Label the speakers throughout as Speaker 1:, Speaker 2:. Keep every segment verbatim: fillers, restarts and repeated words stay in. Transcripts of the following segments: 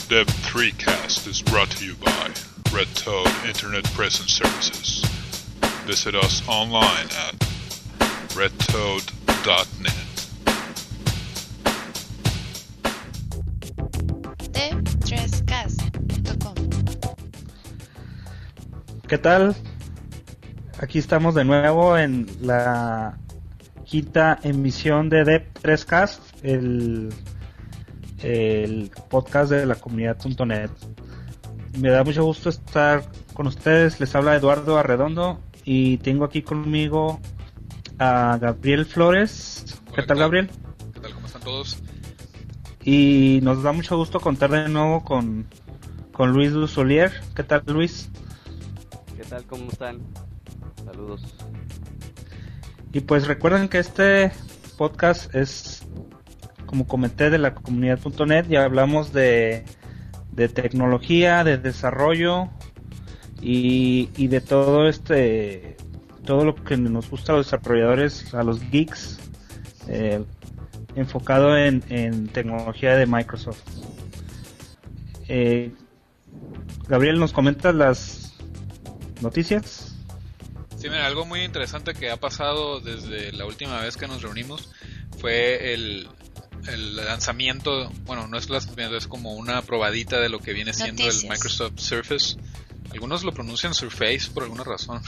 Speaker 1: Dev three Cast is brought to you by Red Toad Internet Presence Services. Visit us online at red toad dot net.
Speaker 2: dev tres cast punto com.
Speaker 3: ¿Qué tal? Aquí estamos de nuevo en la quinta emisión de Dev tres Cast, el, el podcast de la comunidad punto net. Me da mucho gusto estar con ustedes. Les habla Eduardo Arredondo y tengo aquí conmigo a Gabriel Flores.
Speaker 4: Hola,
Speaker 3: ¿Qué tal, Gabriel?
Speaker 4: ¿Qué tal? ¿Cómo están todos?
Speaker 3: Y nos da mucho gusto contar de nuevo con, con Luis Dusolier. ¿Qué tal, Luis?
Speaker 5: ¿Qué tal? ¿Cómo están? Saludos.
Speaker 3: Y pues recuerden que este podcast es, como comenté, de la comunidad punto net. Ya hablamos de, de tecnología, de desarrollo y, y de todo este, todo lo que nos gusta a los desarrolladores, a los geeks, eh, enfocado en, en tecnología de Microsoft. Eh, Gabriel, ¿nos comentas las noticias?
Speaker 4: Sí, mira, algo muy interesante que ha pasado desde la última vez que nos reunimos fue el, el lanzamiento, bueno, no es lanzamiento, es como una probadita de lo que viene siendo
Speaker 2: Noticias.
Speaker 4: el Microsoft Surface. Algunos lo pronuncian Surface por alguna razón,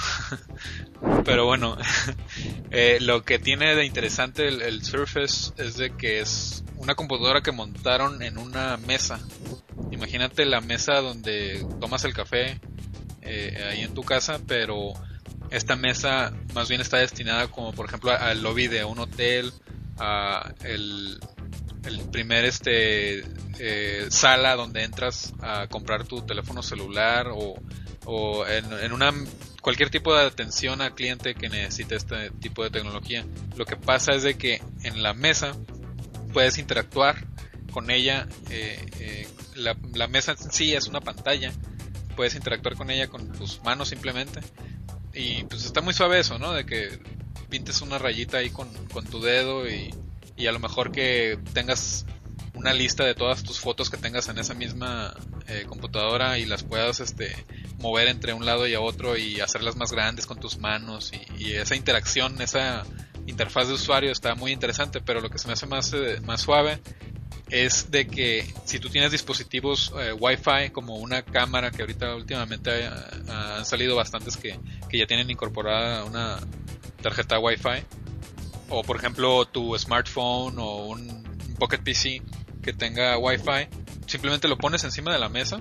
Speaker 4: pero bueno, eh, lo que tiene de interesante el, el Surface es de que es una computadora que montaron en una mesa. Imagínate la mesa donde tomas el café eh, ahí en tu casa, pero esta mesa más bien está destinada como por ejemplo al lobby de un hotel, a el, el primer este eh, sala donde entras a comprar tu teléfono celular o, o en, en una cualquier tipo de atención al cliente que necesite este tipo de tecnología. Lo que pasa es de que en la mesa puedes interactuar con ella, eh, eh, la, la mesa en sí es una pantalla, puedes interactuar con ella con tus manos simplemente. Y pues está muy suave eso, ¿no? De que pintes una rayita ahí con, con tu dedo y, y a lo mejor que tengas una lista de todas tus fotos que tengas en esa misma eh, computadora y las puedas este mover entre un lado y a otro y hacerlas más grandes con tus manos y, y esa interacción, esa interfaz de usuario está muy interesante, pero lo que se me hace más, eh, más suave es de que si tú tienes dispositivos eh, Wi-Fi como una cámara, que ahorita últimamente hay, uh, han salido bastantes que, que ya tienen incorporada una tarjeta Wi-Fi, o por ejemplo tu smartphone o un, un Pocket P C que tenga Wi-Fi, simplemente lo pones encima de la mesa,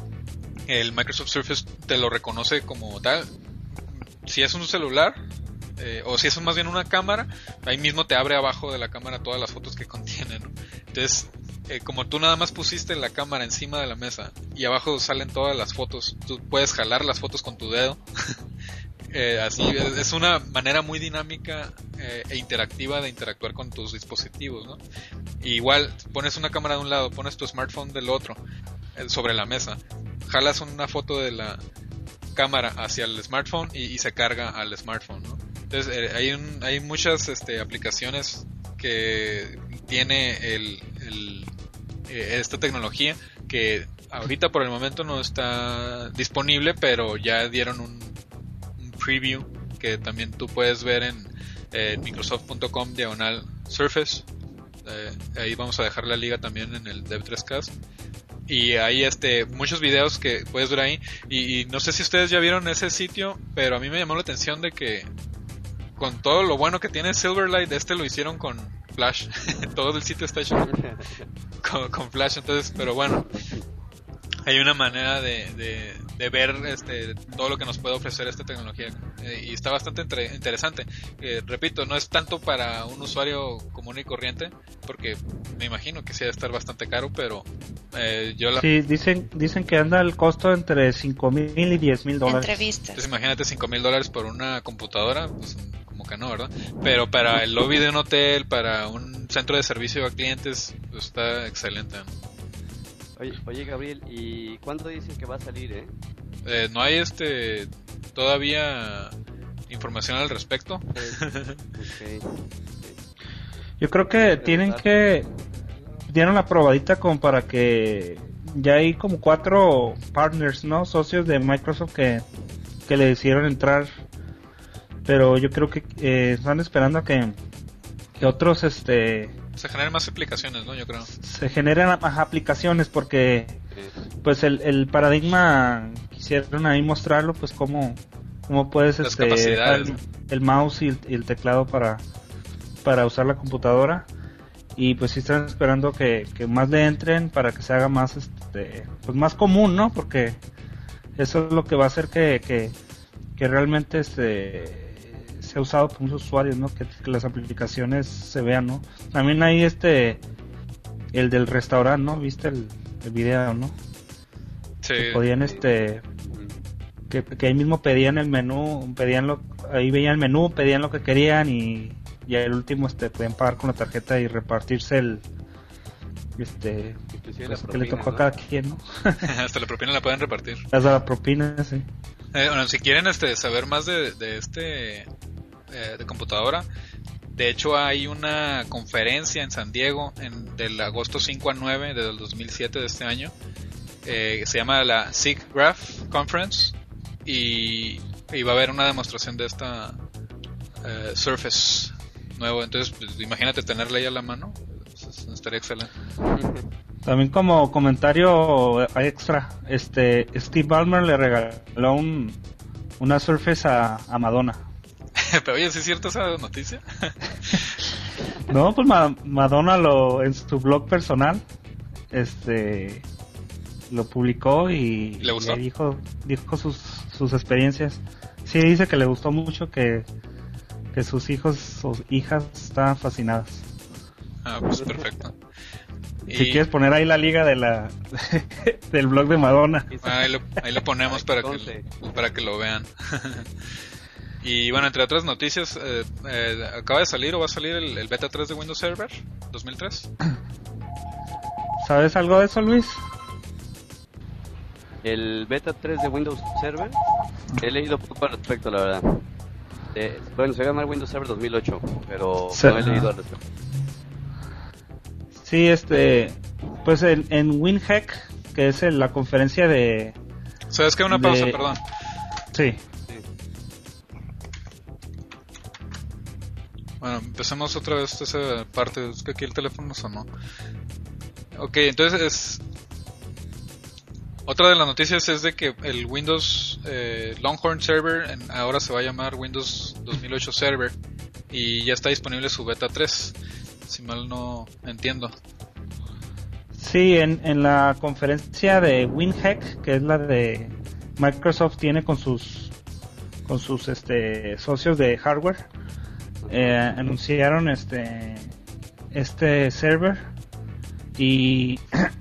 Speaker 4: el Microsoft Surface te lo reconoce como tal. Si es un celular eh, o si es más bien una cámara, ahí mismo te abre abajo de la cámara todas las fotos que contiene, ¿no? Entonces, eh, como tú nada más pusiste la cámara encima de la mesa y abajo salen todas las fotos, tú puedes jalar las fotos con tu dedo. eh, así es, es una manera muy dinámica eh, e interactiva de interactuar con tus dispositivos, ¿no? Y igual pones una cámara de un lado, pones tu smartphone del otro eh, sobre la mesa, jalas una foto de la cámara hacia el smartphone y, y se carga al smartphone, ¿no? Entonces eh, hay un, hay muchas este, aplicaciones que tiene el, el, eh, esta tecnología que ahorita por el momento no está disponible, pero ya dieron un, un preview que también tú puedes ver en eh, microsoft punto com diagonal Surface. Eh, ahí vamos a dejar la liga también en el Dev tres Cast. Y hay este muchos videos que puedes ver ahí. Y, y no sé si ustedes ya vieron ese sitio, pero a mí me llamó la atención de que con todo lo bueno que tiene Silverlight, este lo hicieron con Flash. Todo el sitio está hecho con, con Flash, entonces, pero bueno, hay una manera de, de, de ver este todo lo que nos puede ofrecer esta tecnología eh, y está bastante entre, interesante. Eh, repito, no es tanto para un usuario común y corriente, porque me imagino que sí debe estar bastante caro, pero eh, yo la...
Speaker 3: Sí, dicen, dicen que anda el costo entre cinco mil y diez mil dólares.
Speaker 2: Entrevistas.
Speaker 4: Entonces imagínate cinco mil dólares por una computadora, pues como que no, ¿verdad? Pero para el lobby de un hotel, para un centro de servicio a clientes, pues está excelente, ¿no?
Speaker 5: Oye, oye Gabriel, ¿y cuándo dicen que va a salir, eh?
Speaker 4: Eh, no hay este todavía información al respecto.
Speaker 5: Okay. Okay.
Speaker 3: Yo creo que tienen que dieron la probadita como para que ya hay como cuatro partners, ¿no? Socios de Microsoft que, que le hicieron entrar, pero yo creo que eh, están esperando a que, que otros, este...
Speaker 4: Se generen más aplicaciones, ¿no? Yo creo.
Speaker 3: Se generen más aplicaciones porque, pues, el, el paradigma quisieron ahí mostrarlo, pues, cómo, cómo puedes,
Speaker 4: Las
Speaker 3: este,
Speaker 4: capacidades,
Speaker 3: el,
Speaker 4: ¿no?
Speaker 3: el mouse y el, y el teclado para, para usar la computadora. Y pues sí están esperando que, que más le entren para que se haga más, este, pues más común, ¿no? Porque eso es lo que va a hacer que, que, que realmente este, sea usado por muchos usuarios, ¿no? Que, que las aplicaciones se vean, ¿no? También hay este, el del restaurante, ¿no? ¿Viste el, el video, no?
Speaker 4: Sí.
Speaker 3: Que podían, este, que, que ahí mismo pedían el menú, pedían lo, ahí veían el menú, pedían lo que querían y y al último este pueden pagar con la tarjeta y repartirse el este
Speaker 5: Inclusive
Speaker 3: pues,
Speaker 5: la
Speaker 3: que le
Speaker 5: propina,
Speaker 3: tocó a
Speaker 5: ¿no?
Speaker 3: cada quien, ¿no?
Speaker 4: Hasta la propina la pueden repartir.
Speaker 3: Hasta la propina, sí.
Speaker 4: Eh, bueno, si quieren este saber más de, de este eh, de computadora, de hecho hay una conferencia en San Diego en, del agosto cinco a nueve del dos mil siete de este año, eh, que se llama la SIGGRAPH Conference, y, y va a haber una demostración de esta eh, Surface nuevo. Entonces pues, imagínate tenerla ahí a la mano, pues, estaría excelente.
Speaker 3: También como comentario extra, este Steve Ballmer le regaló un una Surface a, a Madonna.
Speaker 4: Pero oye, ¿sí es cierta esa noticia?
Speaker 3: No, pues Ma- Madonna lo en su blog personal este lo publicó y,
Speaker 4: ¿Le gustó?
Speaker 3: y ahí dijo dijo sus sus experiencias. Sí, dice que le gustó mucho, que que sus hijos o hijas estaban fascinadas.
Speaker 4: Ah, pues perfecto.
Speaker 3: Si
Speaker 4: Y-
Speaker 3: quieres poner ahí la liga de la del blog de Madonna.
Speaker 4: Ahí lo, ahí lo ponemos para que,
Speaker 5: Conste.
Speaker 4: para que lo vean. Y bueno, entre otras noticias, eh, eh, acaba de salir o va a salir el, el beta tres de Windows Server dos mil tres.
Speaker 3: ¿Sabes algo de eso, Luis?
Speaker 5: El beta tres de Windows Server, he leído poco al respecto, la verdad. Eh, bueno, se va a llamar Windows Server dos mil ocho, pero
Speaker 3: Sí.
Speaker 5: no he leído al respecto.
Speaker 3: Sí, este, pues en, en WinHack, que es en la conferencia de,
Speaker 4: ¿Sabes qué? Una pausa,
Speaker 3: De-
Speaker 4: perdón.
Speaker 3: sí,
Speaker 4: Bueno, empecemos otra vez esa parte. Es que aquí el teléfono sonó. Ok, entonces es... Otra de las noticias es de que el Windows eh, Longhorn Server en- ahora se va a llamar Windows dos mil ocho Server. Y ya está disponible su beta tres. Si mal no entiendo.
Speaker 3: sí, en, en la conferencia de WinHack, que es la de Microsoft tiene con sus con sus este socios de hardware, eh, anunciaron este este server y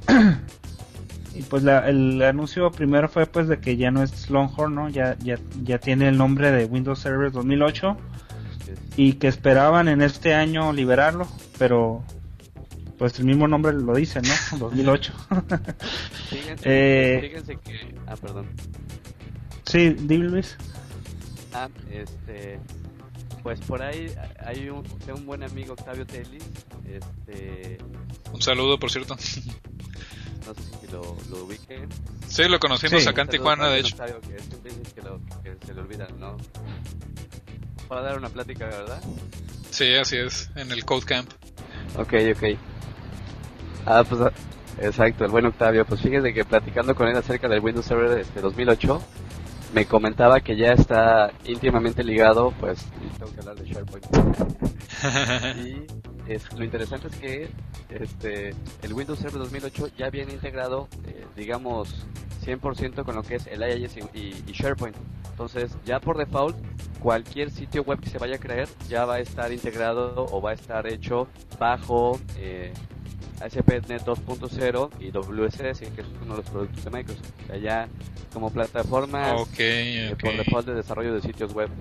Speaker 3: y pues la, el anuncio primero fue pues de que ya no es Longhorn, ¿no? Ya ya ya tiene el nombre de Windows Server dos mil ocho y que esperaban en este año liberarlo, pero pues el mismo nombre lo dice, ¿no? dos mil ocho.
Speaker 5: Fíjense,
Speaker 3: Eh,
Speaker 5: fíjense que... Ah, perdón.
Speaker 3: Sí, dime, Luis.
Speaker 5: Ah, este... Pues por ahí hay un, tengo un buen amigo, Octavio Telis, este...
Speaker 4: Un saludo, por cierto.
Speaker 5: No sé si lo, lo ubique.
Speaker 4: Sí, lo conocimos
Speaker 3: Sí.
Speaker 4: acá en
Speaker 5: Saludos
Speaker 4: Tijuana,
Speaker 5: para
Speaker 4: de
Speaker 5: don
Speaker 4: hecho.
Speaker 5: Octavio, que siempre dices que, lo, que se le olvida, ¿no? Para dar una plática, ¿verdad?
Speaker 4: Sí, así es, en el Code Camp.
Speaker 5: Ok, ok. Ah, pues, ah, exacto, el buen Octavio. Pues fíjese que platicando con él acerca del Windows Server este dos mil ocho, me comentaba que ya está íntimamente ligado, pues, y tengo que hablar de SharePoint. Y es, lo interesante es que este el Windows Server dos mil ocho ya viene integrado, eh, digamos, cien por ciento con lo que es el I I S y, y- y SharePoint. Entonces, ya por default, cualquier sitio web que se vaya a crear ya va a estar integrado o va a estar hecho bajo eh, A S P punto net dos punto cero y W S S, que es uno de los productos de Microsoft. O sea, ya como plataforma
Speaker 4: Ok,
Speaker 5: eh, por
Speaker 4: ok.
Speaker 5: default de desarrollo de sitios web.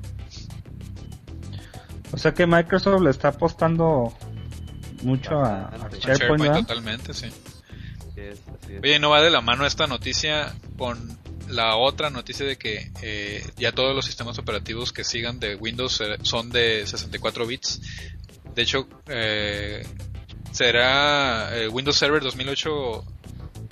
Speaker 3: O sea que Microsoft le está apostando mucho a, a
Speaker 5: Bastante.
Speaker 3: SharePoint,
Speaker 4: SharePoint
Speaker 3: ¿verdad?
Speaker 4: totalmente, sí.
Speaker 5: Así es, así es.
Speaker 4: Oye, ¿no va de la mano esta noticia con la otra noticia de que eh, ya todos los sistemas operativos que sigan de Windows eh, son de sesenta y cuatro bits? De hecho, eh, será eh, Windows Server dos mil ocho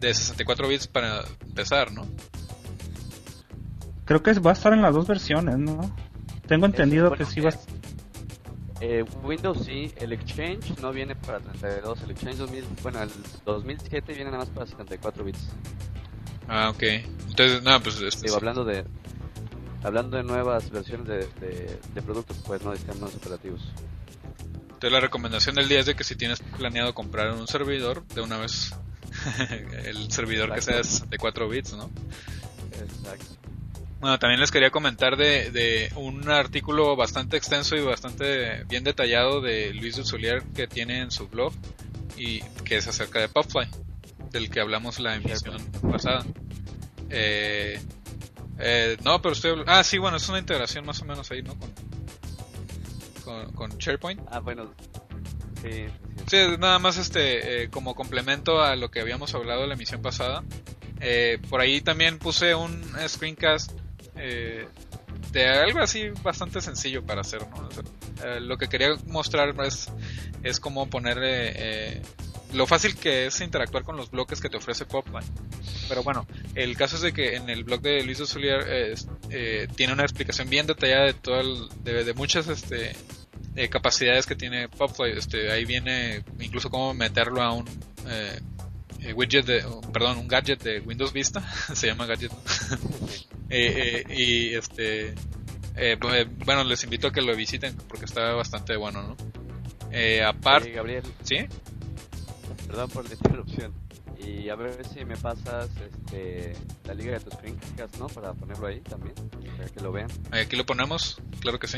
Speaker 4: de sesenta y cuatro bits para empezar, ¿no?
Speaker 3: Creo que va a estar en las dos versiones, ¿no? Tengo entendido
Speaker 5: Eso, bueno,
Speaker 3: que sí va a...
Speaker 5: Eh, Windows sí, el Exchange no viene para treinta y dos, el Exchange dos mil, bueno, el dos mil siete viene nada más para setenta y cuatro bits.
Speaker 4: Ah, ok. Entonces, no, pues... Este,
Speaker 5: Digo, hablando de hablando de nuevas versiones de, de, de productos, pues no sistemas operativos.
Speaker 4: Entonces la recomendación del día es de que si tienes planeado comprar un servidor, de una vez el servidor
Speaker 5: Exacto.
Speaker 4: que sea de sesenta y cuatro bits, ¿no?
Speaker 5: Exacto.
Speaker 4: Bueno, también les quería comentar de, de un artículo bastante extenso y bastante bien detallado de Luis Dussolier que tiene en su blog y que es acerca de Popfly, del que hablamos la emisión pasada. Eh, eh, no, pero estoy... Ah, sí, bueno, es una integración más o menos ahí, ¿no? Con, con, con SharePoint.
Speaker 5: Ah, bueno, sí, sí, sí.
Speaker 4: Sí, nada más este eh, como complemento a lo que habíamos hablado la emisión pasada. Eh, por ahí también puse un screencast eh, de algo así bastante sencillo para hacer, ¿no? O sea, eh, lo que quería mostrar es, es cómo poner eh, eh, lo fácil que es interactuar con los bloques que te ofrece Popfly. Pero bueno, el caso es de que en el blog de Luis Dussolier eh, eh, tiene una explicación bien detallada de todo el, de, de muchas este eh, capacidades que tiene Popfly. Este, ahí viene incluso cómo meterlo a un eh, eh, widget de, oh, perdón, un gadget de Windows Vista, se llama gadget, ¿no? eh, eh, y este eh, bueno, les invito a que lo visiten porque está bastante bueno, ¿no? Eh, aparte,
Speaker 5: Oye, Gabriel,
Speaker 4: ¿sí?
Speaker 5: perdón por la interrupción. Y a ver si me pasas este la liga de tus screencasts, ¿no? Para ponerlo ahí también, para que lo vean.
Speaker 4: Aquí lo ponemos, claro que sí.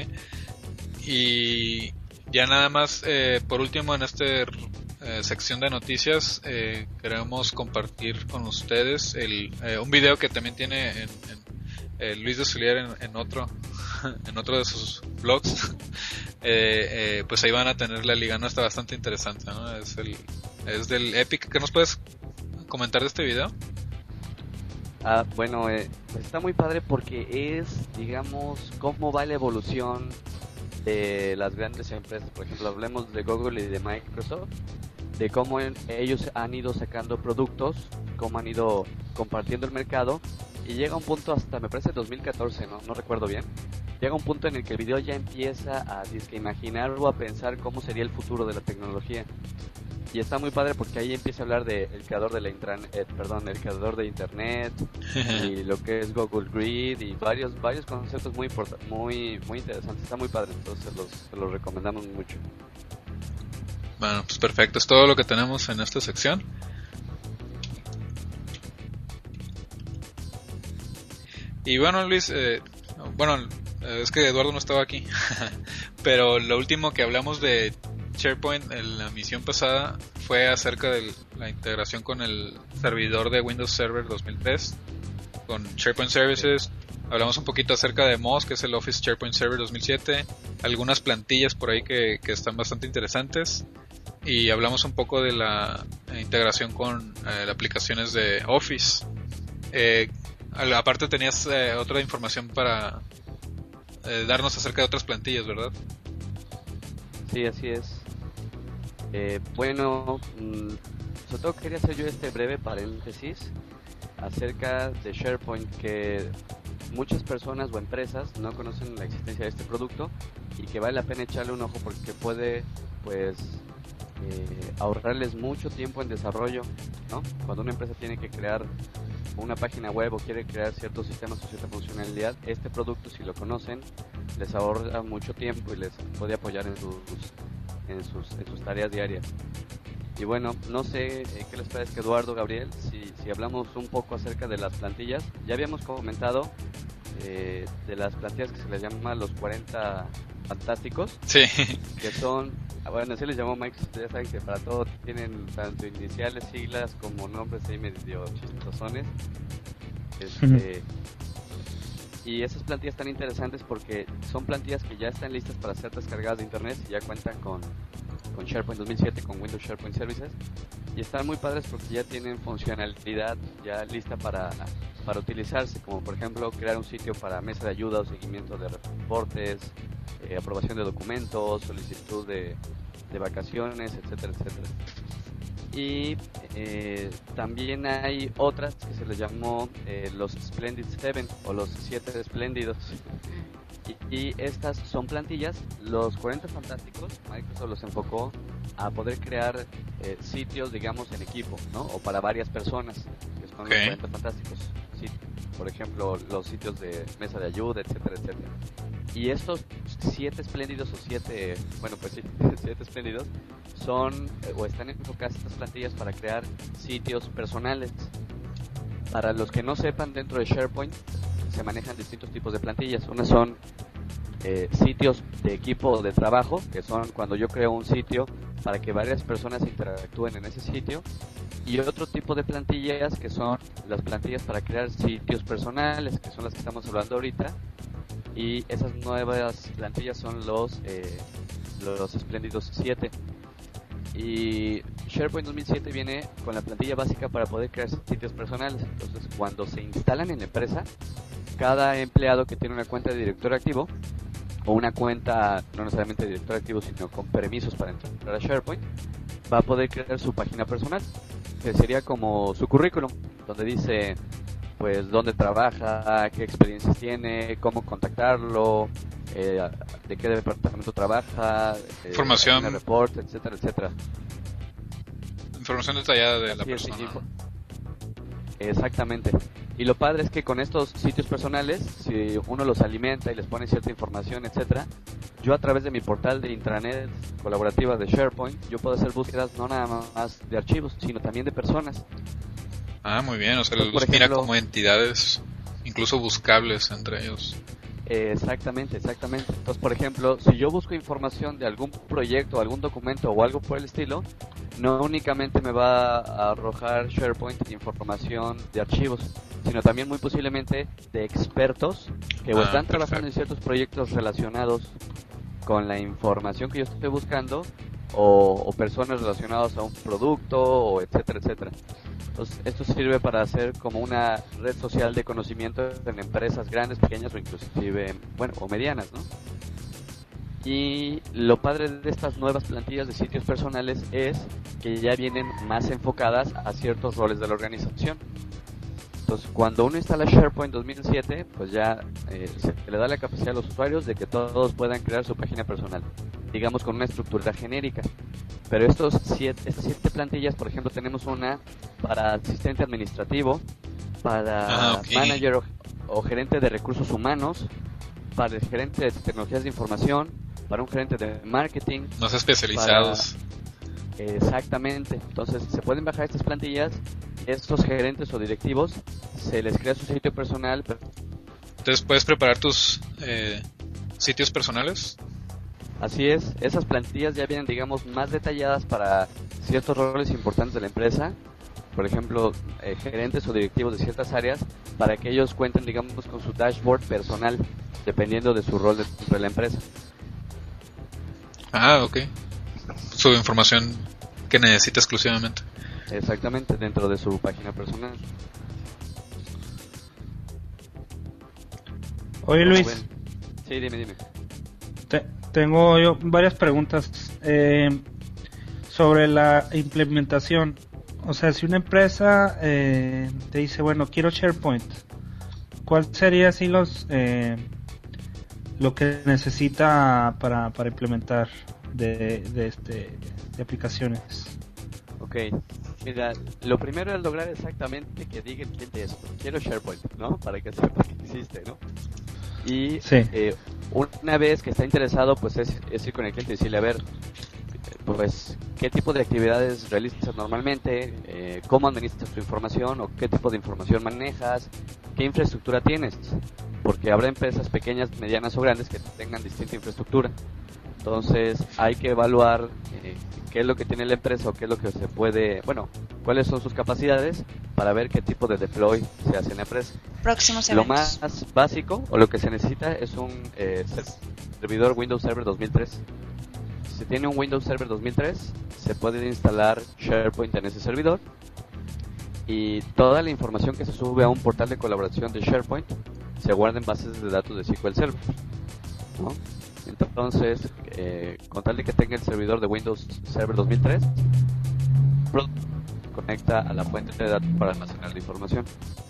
Speaker 4: Y ya nada más, eh, por último en esta eh, sección de noticias, eh, queremos compartir con ustedes el, eh, un video que también tiene en, en, eh, Luis Dussolier en, en otro en otro de sus blogs. eh, eh, pues ahí van a tener la liga, no está bastante interesante, ¿no? Es el es del Epic. ¿Qué nos puedes comentar de este video?
Speaker 5: Ah, bueno, eh, pues está muy padre porque es, digamos, cómo va la evolución de las grandes empresas. Por ejemplo, hablemos de Google y de Microsoft, de cómo en- ellos han ido sacando productos, cómo han ido compartiendo el mercado, y llega un punto hasta, me parece, dos mil catorce, no, no recuerdo bien, llega un punto en el que el video ya empieza a disque imaginar o a pensar cómo sería el futuro de la tecnología. Y está muy padre porque ahí empieza a hablar del creador de la intran- eh, perdón, el creador de internet y lo que es Google Grid y varios varios conceptos muy importa- muy muy interesantes. Está muy padre, entonces los se los recomendamos mucho.
Speaker 4: Bueno, pues perfecto, es todo lo que tenemos en esta sección. Y bueno, Luis, eh, bueno, eh, es que Eduardo no estaba aquí, pero lo último que hablamos de SharePoint en la misión pasada fue acerca de la integración con el servidor de Windows Server dos mil tres, con SharePoint Services. Hablamos un poquito acerca de Moz, que es el Office SharePoint Server dos mil siete, algunas plantillas por ahí que, que están bastante interesantes, y hablamos un poco de la eh, integración con eh, aplicaciones de Office. Eh, al- aparte tenías eh, otra información para eh, darnos acerca de otras plantillas, ¿verdad?
Speaker 5: Sí, así es. Eh, bueno, mm, sobre todo quería hacer yo este breve paréntesis acerca de SharePoint, que muchas personas o empresas no conocen la existencia de este producto y que vale la pena echarle un ojo porque puede, pues, eh, ahorrarles mucho tiempo en desarrollo, ¿no? Cuando una empresa tiene que crear una página web o quiere crear ciertos sistemas o cierta funcionalidad, este producto, si lo conocen, les ahorra mucho tiempo y les puede apoyar en sus en sus, en sus tareas diarias. Y bueno, no sé eh, qué les parece, Eduardo, Gabriel, si, si hablamos un poco acerca de las plantillas. Ya habíamos comentado eh, de las plantillas que se les llama los cuarenta fantásticos,
Speaker 4: Sí.
Speaker 5: que son, bueno, así les llamó Microsoft. Ya saben que para todo tienen tanto iniciales, siglas como nombres ahí medio chistosones. Este, y esas plantillas están interesantes porque son plantillas que ya están listas para ser descargadas de internet y ya cuentan con, con SharePoint dos mil siete, con Windows SharePoint Services, y están muy padres porque ya tienen funcionalidad ya lista para, para utilizarse, como por ejemplo crear un sitio para mesa de ayuda o seguimiento de reportes, eh, aprobación de documentos, solicitud de, de vacaciones, etcétera, etcétera. Y eh, también hay otras que se les llamó eh, los Splendid Seven o los Siete Espléndidos. Y, y estas son plantillas. Los cuarenta Fantásticos, Microsoft los enfocó a poder crear eh, sitios, digamos, en equipo, ¿no? O para varias personas, que son
Speaker 4: Okay.
Speaker 5: los cuarenta Fantásticos. Sí, por ejemplo, los sitios de mesa de ayuda, etcétera, etcétera. Y estos siete espléndidos o siete, bueno, pues sí, siete espléndidos son eh, o están enfocadas estas plantillas para crear sitios personales. Para los que no sepan, dentro de SharePoint se manejan distintos tipos de plantillas. Unas son eh, sitios de equipo o de trabajo, que son cuando yo creo un sitio para que varias personas interactúen en ese sitio. Y otro tipo de plantillas que son las plantillas para crear sitios personales, que son las que estamos hablando ahorita. Y esas nuevas plantillas son los eh, los espléndidos siete. Y SharePoint dos mil siete viene con la plantilla básica para poder crear sitios personales. Entonces, cuando se instalan en la empresa, cada empleado que tiene una cuenta de director activo o una cuenta no necesariamente de director activo, sino con permisos para entrar a SharePoint, va a poder crear su página personal, que sería como su currículum, donde dice pues dónde trabaja, qué experiencias tiene, cómo contactarlo, eh, de qué departamento trabaja, eh,
Speaker 4: Información.
Speaker 5: report, etcétera, etcétera.
Speaker 4: Información detallada de la
Speaker 5: Así es,
Speaker 4: persona.
Speaker 5: info- Exactamente. Y lo padre es que con estos sitios personales, si uno los alimenta y les pone cierta información, etcétera, yo a través de mi portal de intranet colaborativa de SharePoint, yo puedo hacer búsquedas no nada más de archivos, sino también de personas.
Speaker 4: Ah, muy bien, o sea,
Speaker 5: Pues,
Speaker 4: los
Speaker 5: por
Speaker 4: mira
Speaker 5: ejemplo-
Speaker 4: como entidades, incluso buscables entre ellos.
Speaker 5: Eh, exactamente, exactamente. Entonces, por ejemplo, si yo busco información de algún proyecto, algún documento o algo por el estilo, no únicamente me va a arrojar SharePoint información de archivos, sino también muy posiblemente de expertos que o
Speaker 4: Ah,
Speaker 5: están trabajando
Speaker 4: perfecto.
Speaker 5: en ciertos proyectos relacionados con la información que yo estoy buscando, o, o personas relacionadas a un producto, o etcétera, etcétera. Entonces, esto sirve para hacer como una red social de conocimiento en empresas grandes, pequeñas o inclusive, bueno, o medianas, ¿no? Y lo padre de estas nuevas plantillas de sitios personales es que ya vienen más enfocadas a ciertos roles de la organización. Entonces, cuando uno instala SharePoint dos mil siete, pues ya eh, se le da la capacidad a los usuarios de que todos puedan crear su página personal, digamos con una estructura genérica. Pero estos siete, estas siete plantillas, por ejemplo, tenemos una para asistente administrativo, para
Speaker 4: Ah, ok.
Speaker 5: manager o, o gerente de recursos humanos, para el gerente de tecnologías de información, para un gerente de marketing.
Speaker 4: Más especializados.
Speaker 5: Exactamente. Entonces se pueden bajar estas plantillas. Estos gerentes o directivos se les crea su sitio personal. pero-
Speaker 4: Entonces, ¿puedes preparar tus eh, sitios personales?
Speaker 5: Así es, esas plantillas ya vienen, digamos, más detalladas para ciertos roles importantes de la empresa. Por ejemplo, eh, gerentes o directivos de ciertas áreas, para que ellos cuenten, digamos, con su dashboard personal, dependiendo de su rol dentro de la empresa.
Speaker 4: Ah, ok. Su información que necesita exclusivamente.
Speaker 5: Exactamente, dentro de su página personal.
Speaker 3: Oye, Luis,
Speaker 5: Bueno, sí, dime, dime.
Speaker 3: te- tengo yo varias preguntas eh, sobre la implementación. O sea, si una empresa eh, te dice, bueno, quiero SharePoint, ¿cuál sería así los eh, lo que necesita para, para implementar de, de este de aplicaciones?
Speaker 5: Ok, mira, lo primero es lograr exactamente que diga el cliente esto. Quiero SharePoint, ¿no? Para que sepa que existe, ¿no? Y
Speaker 3: Sí.
Speaker 5: eh, una vez que está interesado, pues es, es ir con el cliente y decirle, a ver, pues, ¿qué tipo de actividades realizas normalmente? Eh, ¿Cómo administras tu información? ¿O qué tipo de información manejas? ¿Qué infraestructura tienes? Porque habrá empresas pequeñas, medianas o grandes que tengan distinta infraestructura. Entonces hay que evaluar eh, qué es lo que tiene la empresa o qué es lo que se puede, bueno, cuáles son sus capacidades para ver qué tipo de deploy se hace en la empresa.
Speaker 2: Próximos
Speaker 5: Lo
Speaker 2: eventos.
Speaker 5: más básico o lo que se necesita es un eh, servidor Windows Server dos mil tres. Si tiene un Windows Server dos mil tres, se puede instalar SharePoint en ese servidor y toda la información que se sube a un portal de colaboración de SharePoint se guarda en bases de datos de S Q L Server, ¿no? Entonces, eh, con tal de que tenga el servidor de Windows Server dos mil tres, pro- conecta a la fuente de datos para almacenar la información.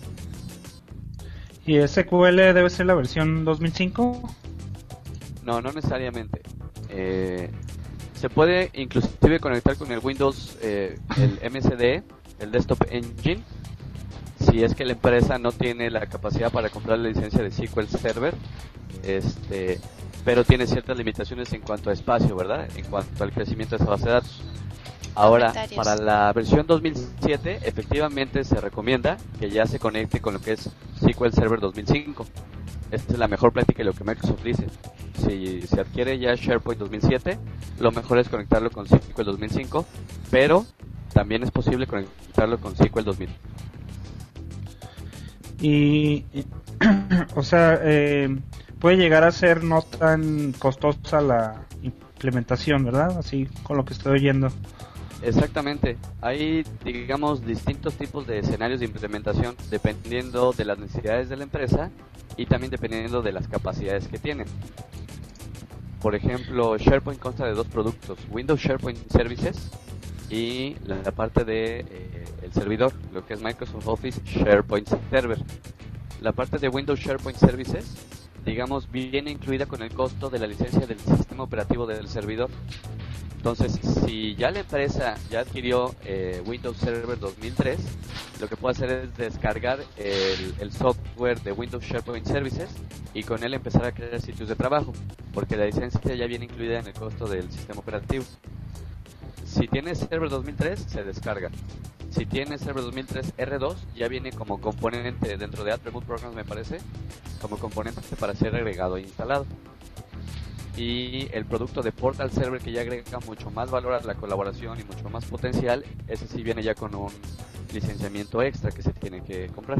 Speaker 3: ¿Y S Q L debe ser la versión dos mil cinco?
Speaker 5: No, no necesariamente. Eh, se puede inclusive conectar con el Windows, eh, el M S D, el Desktop Engine, si es que la empresa no tiene la capacidad para comprar la licencia de S Q L Server, este, pero tiene ciertas limitaciones en cuanto a espacio, ¿verdad? En cuanto al crecimiento de esa base de datos. Ahora, para la versión dos mil siete, efectivamente se recomienda que ya se conecte con lo que es S Q L Server dos mil cinco. Esta es la mejor práctica y lo que Microsoft dice. Si se adquiere ya SharePoint dos mil siete, lo mejor es conectarlo con S Q L dos mil cinco, pero también es posible conectarlo con S Q L dos mil.
Speaker 3: Y, y o sea, eh, puede llegar a ser no tan costosa la implementación, ¿verdad? Así con lo que estoy oyendo.
Speaker 5: Exactamente. Hay, digamos, distintos tipos de escenarios de implementación dependiendo de las necesidades de la empresa y también dependiendo de las capacidades que tienen. Por ejemplo, SharePoint consta de dos productos, Windows SharePoint Services y la, la parte de eh, el servidor, lo que es Microsoft Office SharePoint Server. La parte de Windows SharePoint Services, digamos, viene incluida con el costo de la licencia del sistema operativo del servidor. Entonces, si ya la empresa ya adquirió eh, Windows Server dos mil tres, lo que puede hacer es descargar el, el software de Windows SharePoint Services y con él empezar a crear sitios de trabajo, porque la licencia ya viene incluida en el costo del sistema operativo. Si tienes Server dos mil tres, se descarga. Si tienes Server dos mil tres R dos, ya viene como componente dentro de Attribute Programs, me parece, como componente para ser agregado e instalado. Y el producto de Portal Server, que ya agrega mucho más valor a la colaboración y mucho más potencial, ese sí viene ya con un licenciamiento extra que se tiene que comprar.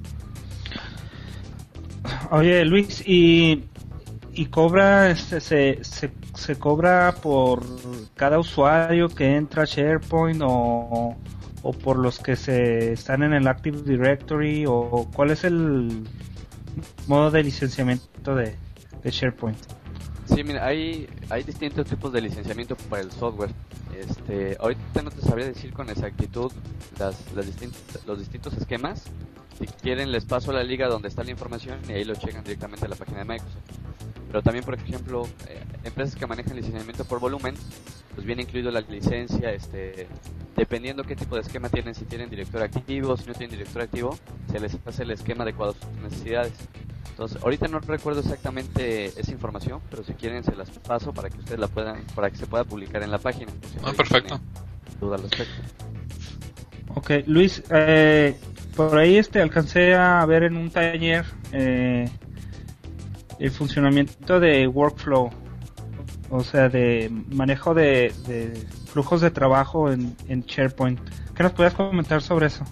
Speaker 3: Oye, Luis, y y cobra este, se, se se cobra por cada usuario que entra a SharePoint o o por los que se están en el Active Directory, o cuál es el modo de licenciamiento de, de SharePoint.
Speaker 5: Sí, mira, hay, hay distintos tipos de licenciamiento para el software. Este, ahorita no te sabría decir con exactitud las, las distintas, los distintos esquemas. Si quieren les paso a la liga donde está la información y ahí lo checan directamente a la página de Microsoft. Pero también, por ejemplo, eh, empresas que manejan licenciamiento por volumen, pues viene incluido la licencia, este, dependiendo qué tipo de esquema tienen, si tienen director activo, si no tienen director activo, se les hace el esquema adecuado a sus necesidades. Entonces, ahorita no recuerdo exactamente esa información, pero si quieren se las paso para que ustedes la puedan, para que se pueda publicar en la página. Si
Speaker 4: ah, perfecto.
Speaker 5: Duda al respecto.
Speaker 3: Ok, Luis, eh, por ahí este alcancé a ver en un taller eh, el funcionamiento de workflow, o sea, de manejo de, de flujos de trabajo en, en SharePoint. ¿Qué nos podías comentar sobre eso?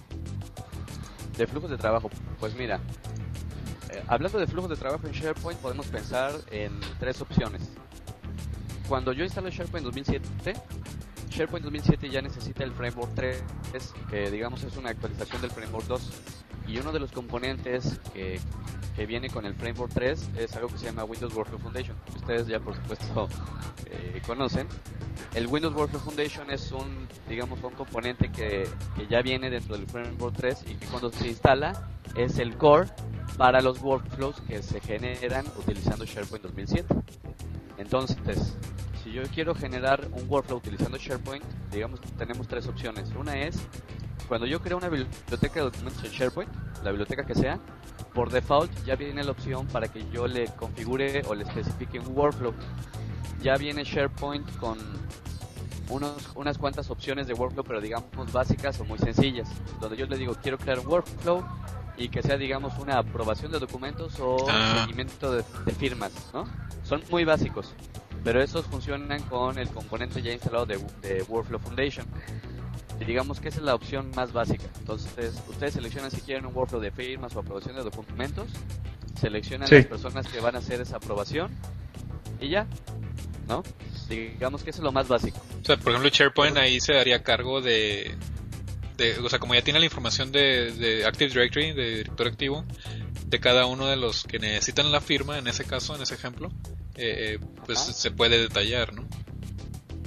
Speaker 5: De flujos de trabajo, pues mira, eh, hablando de flujos de trabajo en SharePoint, podemos pensar en tres opciones. Cuando yo instalé SharePoint dos mil siete, SharePoint dos mil siete ya necesita el Framework tres, que digamos es una actualización del Framework dos, y uno de los componentes que, que viene con el Framework tres es algo que se llama Windows Workflow Foundation, que ustedes ya por supuesto eh, conocen. El Windows Workflow Foundation es un, digamos, un componente que, que ya viene dentro del Framework tres y que cuando se instala es el core para los workflows que se generan utilizando SharePoint dos mil siete. Entonces, si yo quiero generar un workflow utilizando SharePoint, digamos que tenemos tres opciones. Una es, cuando yo creo una biblioteca de documentos en SharePoint, la biblioteca que sea, por default ya viene la opción para que yo le configure o le especifique un workflow. Ya viene SharePoint con unos, unas cuantas opciones de workflow, pero digamos básicas o muy sencillas, donde yo le digo, quiero crear un workflow y que sea, digamos, una aprobación de documentos o
Speaker 4: ah.
Speaker 5: seguimiento de, de firmas, ¿no? Son muy básicos, pero esos funcionan con el componente ya instalado de, de Workflow Foundation. Y digamos que esa es la opción más básica. Entonces, ustedes seleccionan si quieren un workflow de firmas o aprobación de documentos, seleccionan sí. las personas que van a hacer esa aprobación y ya, ¿no? Digamos que eso es lo más básico.
Speaker 4: O sea, por ejemplo, SharePoint ahí se daría cargo de, de o sea, como ya tiene la información de, de Active Directory, de director activo, de cada uno de los que necesitan la firma, en ese caso, en ese ejemplo, eh, pues ah. se puede detallar, ¿no?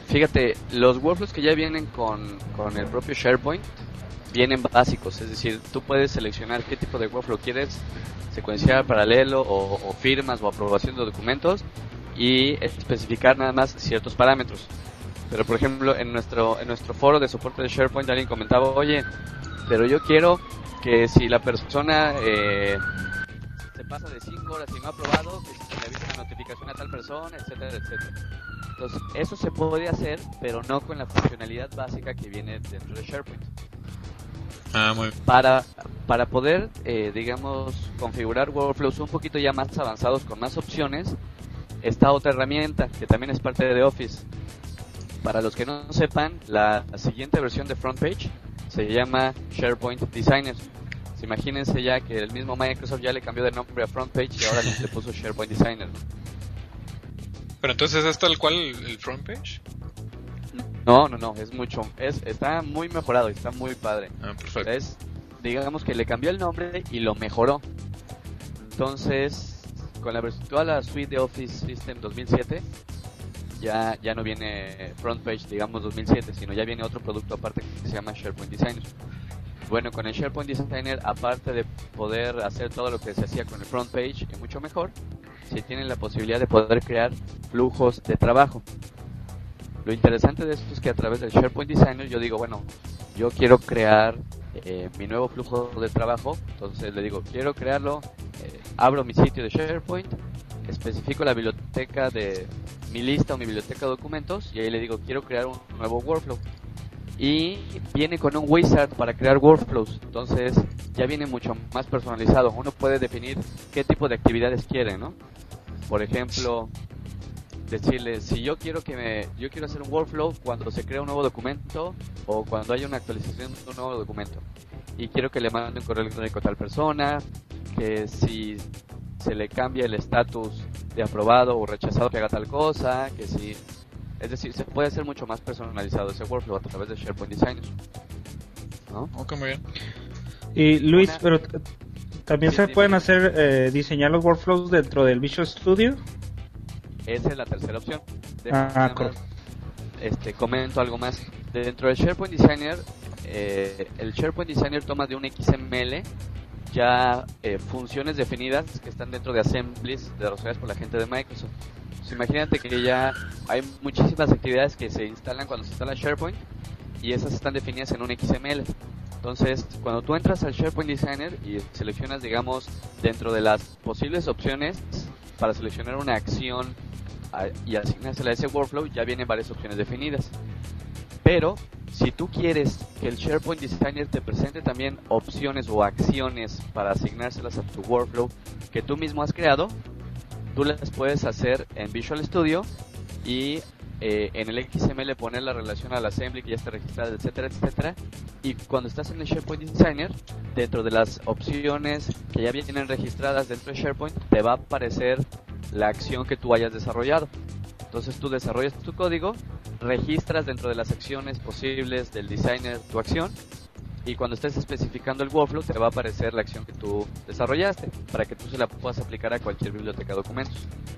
Speaker 5: fíjate, los workflows que ya vienen con, con el propio SharePoint vienen básicos, es decir, tú puedes seleccionar qué tipo de workflow quieres, secuenciar, paralelo o, o firmas o aprobación de documentos y especificar nada más ciertos parámetros. Pero por ejemplo, en nuestro en nuestro foro de soporte de SharePoint alguien comentaba, oye, pero yo quiero que si la persona eh, se pasa de cinco horas y no ha aprobado, que se le avise una notificación a tal persona, etcétera, etcétera. Entonces, eso se puede hacer, pero no con la funcionalidad básica que viene dentro de SharePoint.
Speaker 4: Ah, muy
Speaker 5: Para, para poder, eh, digamos, configurar workflows un poquito ya más avanzados con más opciones, está otra herramienta que también es parte de Office. Para los que no sepan, la, la siguiente versión de FrontPage se llama SharePoint Designer. Pues imagínense ya que el mismo Microsoft ya le cambió de nombre a FrontPage y ahora le puso SharePoint Designer.
Speaker 4: Pero entonces es tal cual el front page.
Speaker 5: No, no, no, es mucho, es está muy mejorado, está muy padre.
Speaker 4: Ah, perfecto.
Speaker 5: Es, digamos que le cambió el nombre y lo mejoró. Entonces, con la vers- toda la suite de Office System dos mil siete, ya ya no viene FrontPage, digamos dos mil siete, sino ya viene otro producto aparte que se llama SharePoint Designer. Bueno, con el SharePoint Designer, aparte de poder hacer todo lo que se hacía con el FrontPage y mucho mejor, se tiene la posibilidad de poder crear flujos de trabajo. Lo interesante de esto es que a través del SharePoint Designer yo digo, bueno, yo quiero crear eh, mi nuevo flujo de trabajo, entonces le digo, quiero crearlo, eh, abro mi sitio de SharePoint, especifico la biblioteca de mi lista o mi biblioteca de documentos y ahí le digo, quiero crear un nuevo workflow. Y viene con un wizard para crear workflows, entonces ya viene mucho más personalizado. Uno puede definir qué tipo de actividades quiere, ¿no? Por ejemplo, decirle, si yo quiero que me, yo quiero hacer un workflow cuando se crea un nuevo documento o cuando hay una actualización de un nuevo documento y quiero que le mande un correo electrónico a tal persona, que si se le cambia el estatus de aprobado o rechazado que haga tal cosa, que si, es decir, se puede hacer mucho más personalizado ese workflow a través de SharePoint Designer, ¿no?
Speaker 4: Ok, muy bien.
Speaker 3: Y Luis,
Speaker 5: Una-
Speaker 3: pero t- también
Speaker 5: Sí,
Speaker 3: se
Speaker 5: dime.
Speaker 3: pueden hacer, eh, diseñar los workflows dentro del Visual Studio.
Speaker 5: Esa es la tercera opción. De
Speaker 3: Ah,
Speaker 5: nada más,
Speaker 3: correcto.
Speaker 5: este, comento algo más. Dentro del SharePoint Designer, eh, el SharePoint Designer toma de un X M L ya eh, funciones definidas que están dentro de assemblies desarrolladas por la gente de Microsoft. Pues imagínate que ya hay muchísimas actividades que se instalan cuando se instala SharePoint y esas están definidas en un X M L. Entonces, cuando tú entras al SharePoint Designer y seleccionas, digamos, dentro de las posibles opciones para seleccionar una acción a- y asignársela a ese workflow, ya vienen varias opciones definidas. Pero, si tú quieres que el SharePoint Designer te presente también opciones o acciones para asignárselas a tu workflow que tú mismo has creado, tú las puedes hacer en Visual Studio y eh, en el X M L poner la relación al assembly que ya está registrada, etcétera, etcétera. Y cuando estás en el SharePoint Designer, dentro de las opciones que ya vienen registradas dentro de SharePoint, te va a aparecer la acción que tú hayas desarrollado. Entonces tú desarrollas tu código, registras dentro de las acciones posibles del designer tu acción y cuando estés especificando el workflow te va a aparecer la acción que tú desarrollaste para que tú se la puedas aplicar a cualquier biblioteca de documentos.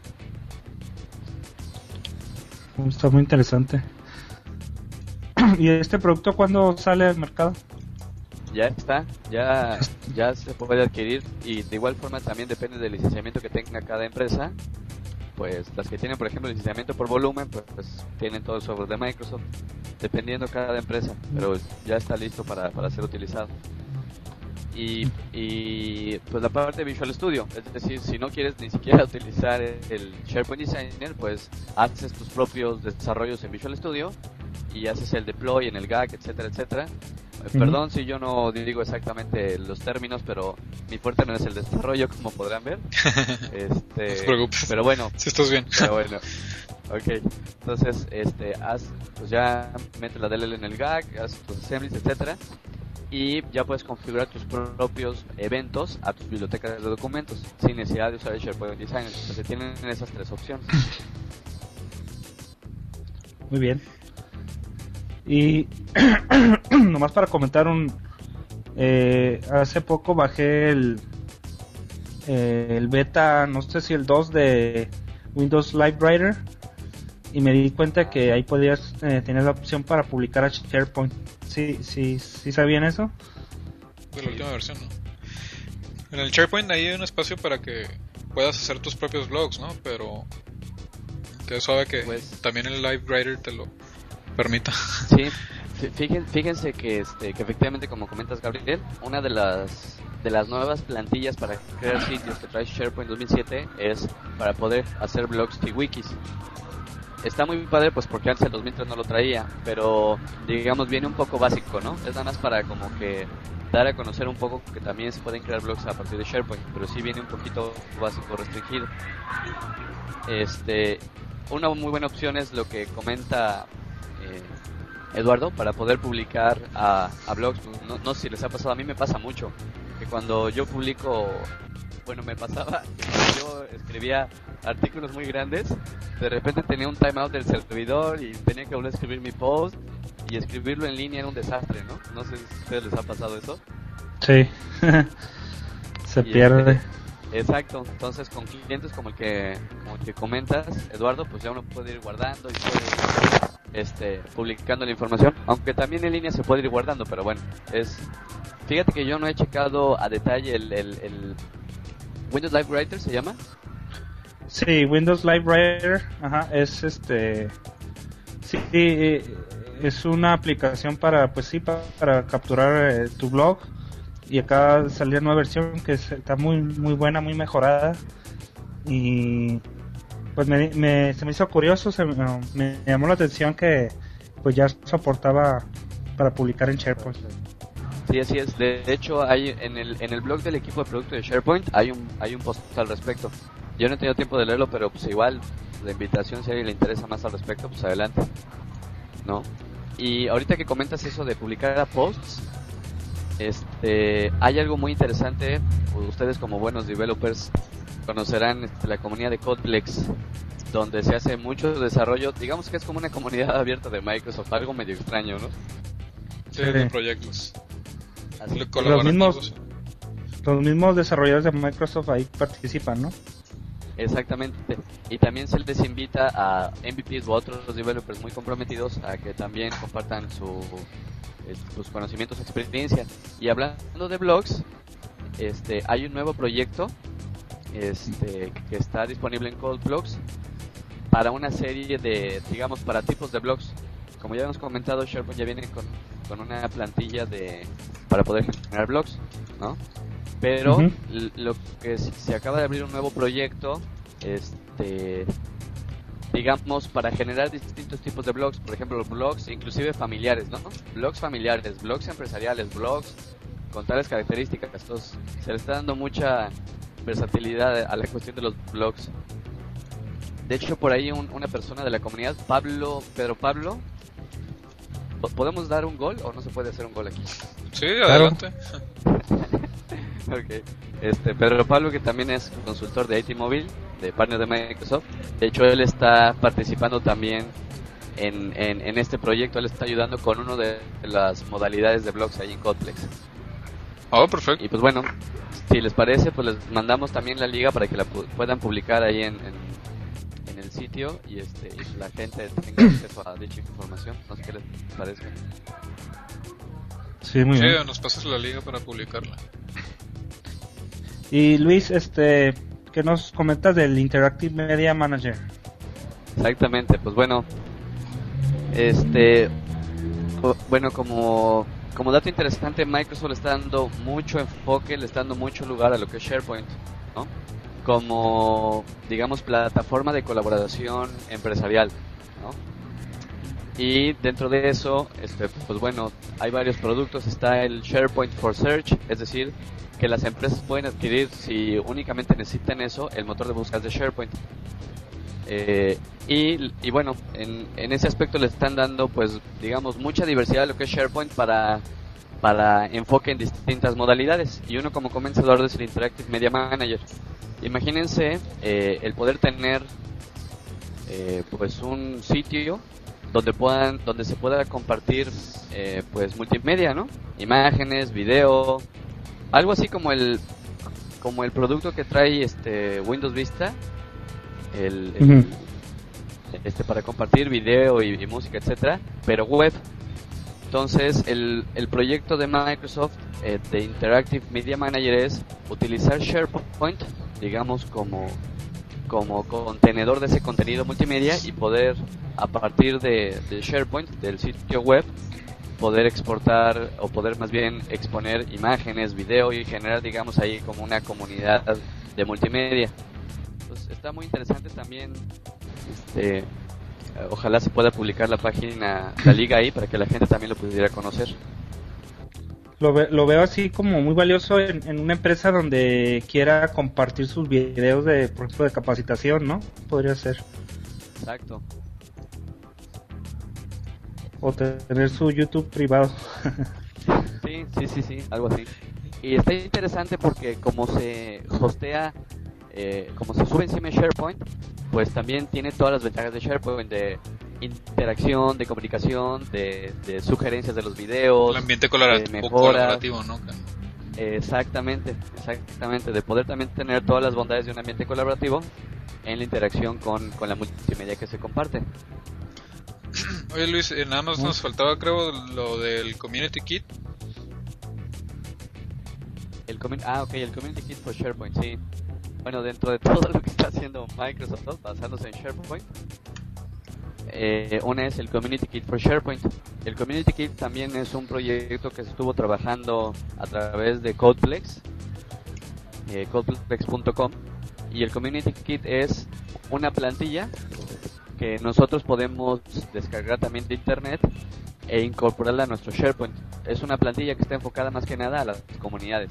Speaker 3: Está muy interesante. ¿Y este producto cuándo sale al mercado?
Speaker 5: Ya está, ya, ya se puede adquirir y de igual forma también depende del licenciamiento que tenga cada empresa. Pues las que tienen, por ejemplo, licenciamiento por volumen, pues, pues tienen todo el software de Microsoft, dependiendo cada empresa, pero ya está listo para, para ser utilizado. Y, y pues la parte de Visual Studio, es decir, si no quieres ni siquiera utilizar el SharePoint Designer, pues haces tus propios desarrollos en Visual Studio y haces el deploy en el G A C, etcétera, etcétera.
Speaker 3: Ujú.
Speaker 5: Perdón si yo no digo exactamente los términos, pero mi fuerte no es el desarrollo, como podrán ver. Este,
Speaker 4: No te preocupes.
Speaker 5: Pero bueno,
Speaker 4: Si estás bien.
Speaker 5: pero bueno. Ok, entonces, este, haz, pues ya metes la D L L en el G A C, haz tus assemblies, etcétera, y ya puedes configurar tus propios eventos a tus bibliotecas de documentos sin necesidad de usar el SharePoint Designer. Entonces tienen esas tres opciones.
Speaker 3: Muy bien. Y nomás para comentar un... Eh, hace poco bajé el, eh, el beta, no sé si el dos de Windows Live Writer. y me di cuenta que ahí podías eh, tener la opción para publicar a SharePoint. ¿Sí, sí, sí sabían eso?
Speaker 4: De la última versión, ¿no? En el SharePoint ahí hay un espacio para que puedas hacer tus propios blogs, ¿no? Pero que suave que pues, también el LiveWriter te lo permita.
Speaker 5: Sí, fíjense, fíjense que, este, que efectivamente, como comentas, Gabriel, una de las de las nuevas plantillas para crear sitios que trae SharePoint dos mil siete es para poder hacer blogs y wikis. Está muy padre, pues porque antes el dos mil tres no lo traía, pero digamos viene un poco básico, ¿no? Es nada más para como que dar a conocer un poco que también se pueden crear blogs a partir de SharePoint, pero sí viene un poquito básico, restringido. Este, una muy buena opción es lo que comenta eh, Eduardo, para poder publicar a, a blogs. No, no sé si les ha pasado, a mí me pasa mucho, que cuando yo publico, bueno, me pasaba, yo escribía artículos muy grandes, de repente tenía un timeout del servidor y tenía que volver a escribir mi post, y escribirlo en línea era un desastre, ¿no? No sé si a ustedes les ha pasado eso.
Speaker 3: Sí, se
Speaker 5: y
Speaker 3: pierde.
Speaker 5: Este, exacto, entonces con clientes como el que como el que comentas, Eduardo, pues ya uno puede ir guardando y puede ir este, publicando la información, aunque también en línea se puede ir guardando, pero bueno, es... Fíjate que yo no he checado a detalle el, el, el Windows LiveWriter, ¿se llama?
Speaker 3: Sí, Windows LiveWriter, ajá, es este... Sí, es una aplicación para, pues sí, para, para capturar eh, tu blog, y acá salió una nueva versión que está muy muy buena, muy mejorada, y pues me, me se me hizo curioso, se, me, me llamó la atención que pues ya soportaba para publicar en SharePoint.
Speaker 5: Sí, así es. De hecho, hay en el en el blog del equipo de producto de SharePoint hay un hay un post al respecto. Yo no he tenido tiempo de leerlo, pero pues igual la invitación, si a alguien le interesa más al respecto, pues adelante, ¿no? Y ahorita que comentas eso de publicar a posts, este, hay algo muy interesante. Ustedes como buenos developers conocerán este, la comunidad de Codeplex, donde se hace mucho desarrollo. Digamos que es como una comunidad abierta de Microsoft, algo medio extraño, ¿no?
Speaker 4: Sí, de proyectos.
Speaker 3: Así, los mismos los mismos desarrolladores de Microsoft ahí participan, ¿no?
Speaker 5: Exactamente, y también se les invita a M V Ps u otros developers muy comprometidos a que también compartan su, sus conocimientos, experiencia. Y hablando de blogs, este, hay un nuevo proyecto este, que está disponible en CodeBlogs para una serie de, digamos, para tipos de blogs. Como ya hemos comentado, SharePoint ya viene con, con una plantilla de para poder generar blogs, ¿no? Pero uh-huh. lo que se acaba de abrir un nuevo proyecto, este, digamos, para generar distintos tipos de blogs, por ejemplo, blogs inclusive familiares, ¿no? Blogs familiares, blogs empresariales, blogs con tales características. Entonces, se le está dando mucha versatilidad a la cuestión de los blogs. De hecho, por ahí un, una persona de la comunidad, Pablo, Pedro Pablo, ¿podemos dar un gol o no se puede hacer un gol aquí?
Speaker 4: Sí, adelante.
Speaker 5: Okay. Este, Pedro Pablo, que también es consultor de I T Móvil, de partner de Microsoft. De hecho, él está participando también en, en, en este proyecto. Él está ayudando con una de las modalidades de blogs ahí en Codeplex.
Speaker 4: Oh, perfecto.
Speaker 5: Y pues bueno, si les parece, pues les mandamos también la liga para que la pu- puedan publicar ahí en, en, en el sitio y este y la gente tenga acceso a dicha información. No sé qué les parece.
Speaker 3: Sí, muy
Speaker 4: sí,
Speaker 3: bien.
Speaker 4: nos pasas la liga para publicarla.
Speaker 3: Y Luis, este, ¿qué nos comentas del Interactive Media Manager?
Speaker 5: Exactamente, pues bueno, este, co- bueno, como, como dato interesante, Microsoft le está dando mucho enfoque, le está dando mucho lugar a lo que es SharePoint, ¿no? Como, digamos, plataforma de colaboración empresarial, ¿no? Y dentro de eso, este, pues bueno, hay varios productos. Está el SharePoint for Search, es decir, que las empresas pueden adquirir, si únicamente necesitan eso, el motor de búsqueda de SharePoint. Eh, y, y bueno, en, en ese aspecto le están dando, pues, digamos, mucha diversidad a lo que es SharePoint para, para enfoque en distintas modalidades. Y uno, como comenta Eduardo, es el Interactive Media Manager. Imagínense eh, el poder tener, eh, pues, un sitio donde puedan, donde se pueda compartir, eh, pues, multimedia, ¿no? Imágenes, video, algo así como el, como el producto que trae este Windows Vista, el, el,
Speaker 3: uh-huh.
Speaker 5: este, para compartir video y, y música, etcétera, pero web. Entonces, el, el proyecto de Microsoft eh, de Interactive Media Manager es utilizar SharePoint, digamos, como, como contenedor de ese contenido multimedia y poder, a partir de, de SharePoint, del sitio web, poder exportar o poder más bien exponer imágenes, video y generar, digamos, ahí como una comunidad de multimedia. Pues está muy interesante también. Este, ojalá se pueda publicar la página, la liga ahí, para que la gente también lo pudiera conocer.
Speaker 3: Lo, ve, lo veo así como muy valioso en, en una empresa donde quiera compartir sus videos de, por ejemplo, de capacitación, ¿no? Podría ser.
Speaker 5: Exacto.
Speaker 3: O tener su YouTube privado.
Speaker 5: Sí, sí, sí, sí, algo así. Y está interesante porque como se hostea, eh, como se sube encima de SharePoint, pues también tiene todas las ventajas de SharePoint, de interacción, de comunicación, de, de sugerencias de los videos,
Speaker 4: el ambiente colabora-
Speaker 5: de mejoras.
Speaker 4: colaborativo, ¿no?
Speaker 5: Exactamente, exactamente, de poder también tener todas las bondades de un ambiente colaborativo en la interacción con, con la multimedia que se comparte.
Speaker 4: Oye Luis, eh, nada más nos faltaba, creo, lo del Community Kit.
Speaker 5: El commun- ah, ok, el Community Kit for SharePoint, sí. Bueno, dentro de todo lo que está haciendo Microsoft basándose en SharePoint, eh, una es el Community Kit for SharePoint. El Community Kit también es un proyecto que se estuvo trabajando a través de Codeplex, eh, codeplex punto com, y el Community Kit es una plantilla que nosotros podemos descargar también de internet e incorporarla a nuestro SharePoint. Es una plantilla que está enfocada más que nada a las comunidades.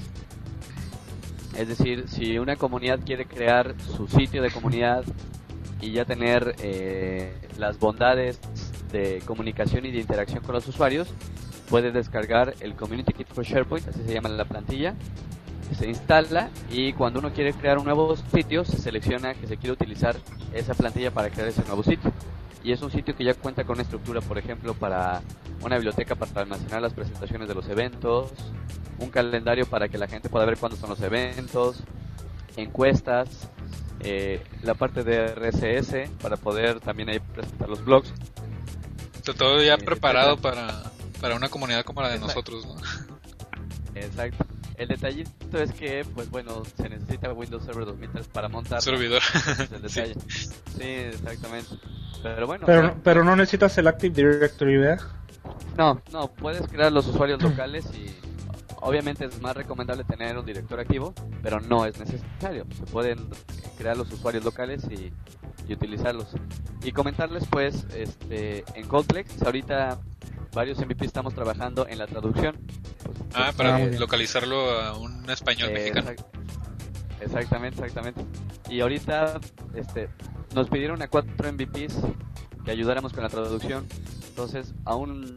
Speaker 5: Es decir, si una comunidad quiere crear su sitio de comunidad y ya tener eh, las bondades de comunicación y de interacción con los usuarios, puede descargar el Community Kit for SharePoint, así se llama la plantilla, se instala y cuando uno quiere crear un nuevo sitio se selecciona que se quiere utilizar esa plantilla para crear ese nuevo sitio. Y es un sitio que ya cuenta con una estructura, por ejemplo, para una biblioteca para almacenar las presentaciones de los eventos, un calendario para que la gente pueda ver cuándo son los eventos, encuestas, eh, la parte de R S S para poder también ahí presentar los blogs.
Speaker 4: Está todo ya
Speaker 5: Eh,
Speaker 4: preparado
Speaker 5: etcétera.
Speaker 4: para, para una comunidad como la de
Speaker 5: Exacto.
Speaker 4: nosotros, ¿no?
Speaker 5: Exacto. El detallito es que, pues bueno, se necesita Windows Server dos mil tres para montar.
Speaker 4: Servidor.
Speaker 5: Es el detalle. Sí, exactamente. Pero bueno.
Speaker 3: Pero,
Speaker 5: pero-
Speaker 3: no- pero no necesitas el Active Directory, ¿verdad?
Speaker 5: No, no, puedes crear los usuarios locales y obviamente es más recomendable tener un directorio activo, pero no es necesario. Se pueden crear los usuarios locales y, y utilizarlos. Y comentarles pues, este, en Codeplex ahorita varios M V P estamos trabajando en la traducción. Pues,
Speaker 4: Ah, para
Speaker 3: Ah, muy bien.
Speaker 4: localizarlo a un español
Speaker 5: Eh,
Speaker 4: mexicano.
Speaker 5: exact- Exactamente, exactamente. Y ahorita este, nos pidieron a cuatro M V Ps que ayudáramos con la traducción. Entonces, a un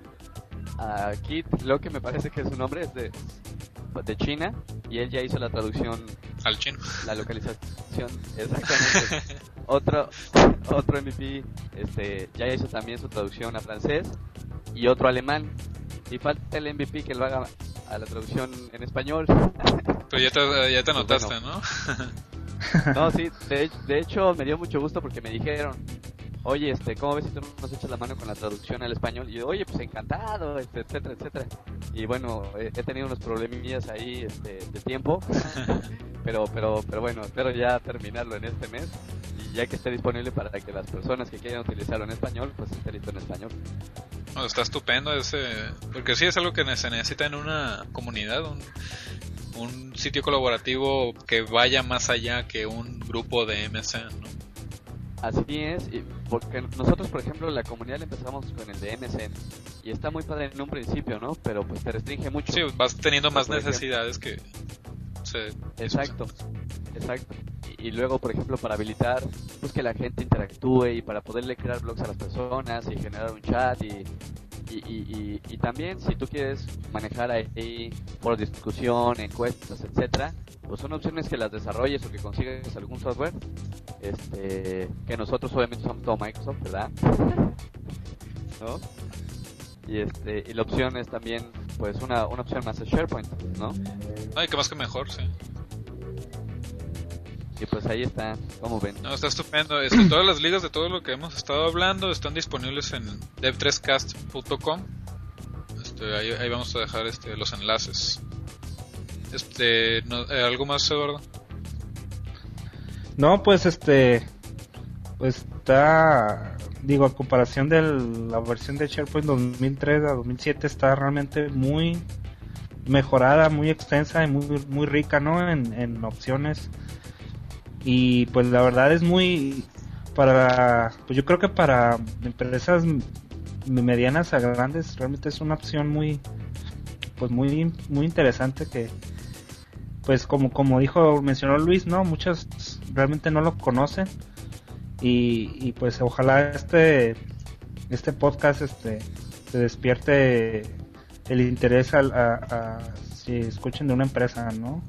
Speaker 5: a Kit, lo que me parece que su nombre es de, de China, y él ya hizo la traducción,
Speaker 4: Al chino.
Speaker 5: la localización. Exactamente. otro otro M V P este, ya hizo también su traducción a francés, y otro alemán. Y falta el M V P que lo haga a la traducción en español.
Speaker 4: Pero ya te, ya te
Speaker 5: Pues
Speaker 4: anotaste,
Speaker 5: bueno.
Speaker 4: ¿no?
Speaker 5: No, sí, de, de hecho me dio mucho gusto porque me dijeron, oye, este, ¿cómo ves si tú nos echas la mano con la traducción al español? Y yo, oye, pues encantado, este, etcétera, etcétera. Y bueno, he, he tenido unos problemillas ahí este, de tiempo, pero, pero, pero bueno, espero ya terminarlo en este mes y ya que esté disponible para que las personas que quieran utilizarlo en español, pues esté listo en español.
Speaker 4: No, está estupendo ese, porque sí es algo que se necesita en una comunidad, un, un sitio colaborativo que vaya más allá que un grupo de M S N, ¿no?
Speaker 5: Así es, y porque nosotros, por ejemplo, la comunidad la empezamos con el de M S N y está muy padre en un principio, ¿no? Pero pues te restringe mucho.
Speaker 4: Sí, vas teniendo más
Speaker 5: Por ejemplo.
Speaker 4: necesidades que se...
Speaker 5: Exacto, exacto. Y, y luego, por ejemplo, para habilitar, pues que la gente interactúe y para poderle crear blogs a las personas y generar un chat y, y, y, y, y también si tú quieres manejar ahí por discusión, encuestas, etcétera, pues son opciones que las desarrolles o que consigues algún software, este, que nosotros obviamente somos todo Microsoft, ¿verdad? ¿No? Y este, y la opción es también, pues una, una opción más es SharePoint, ¿no?
Speaker 4: Ay, que más que mejor, sí.
Speaker 5: Y pues ahí está, ¿cómo ven?
Speaker 4: No, está estupendo. Este, todas las ligas de todo lo que hemos estado hablando están disponibles en dev tres cast punto com. Este, ahí, ahí vamos a dejar este, los enlaces. Este, no, eh, ¿algo más, Eduardo?
Speaker 3: No, pues este, pues está, digo, a comparación de la versión de SharePoint dos mil tres a dos mil siete está realmente muy mejorada, muy extensa y muy muy rica, ¿no? En, en opciones. Y pues la verdad es muy para, pues yo creo que para empresas medianas a grandes realmente es una opción muy, pues muy muy interesante que, pues como como dijo mencionó Luis, no, muchos realmente no lo conocen y, y pues ojalá este este podcast este se despierte el interés a, a, a si escuchen de una empresa, ¿no?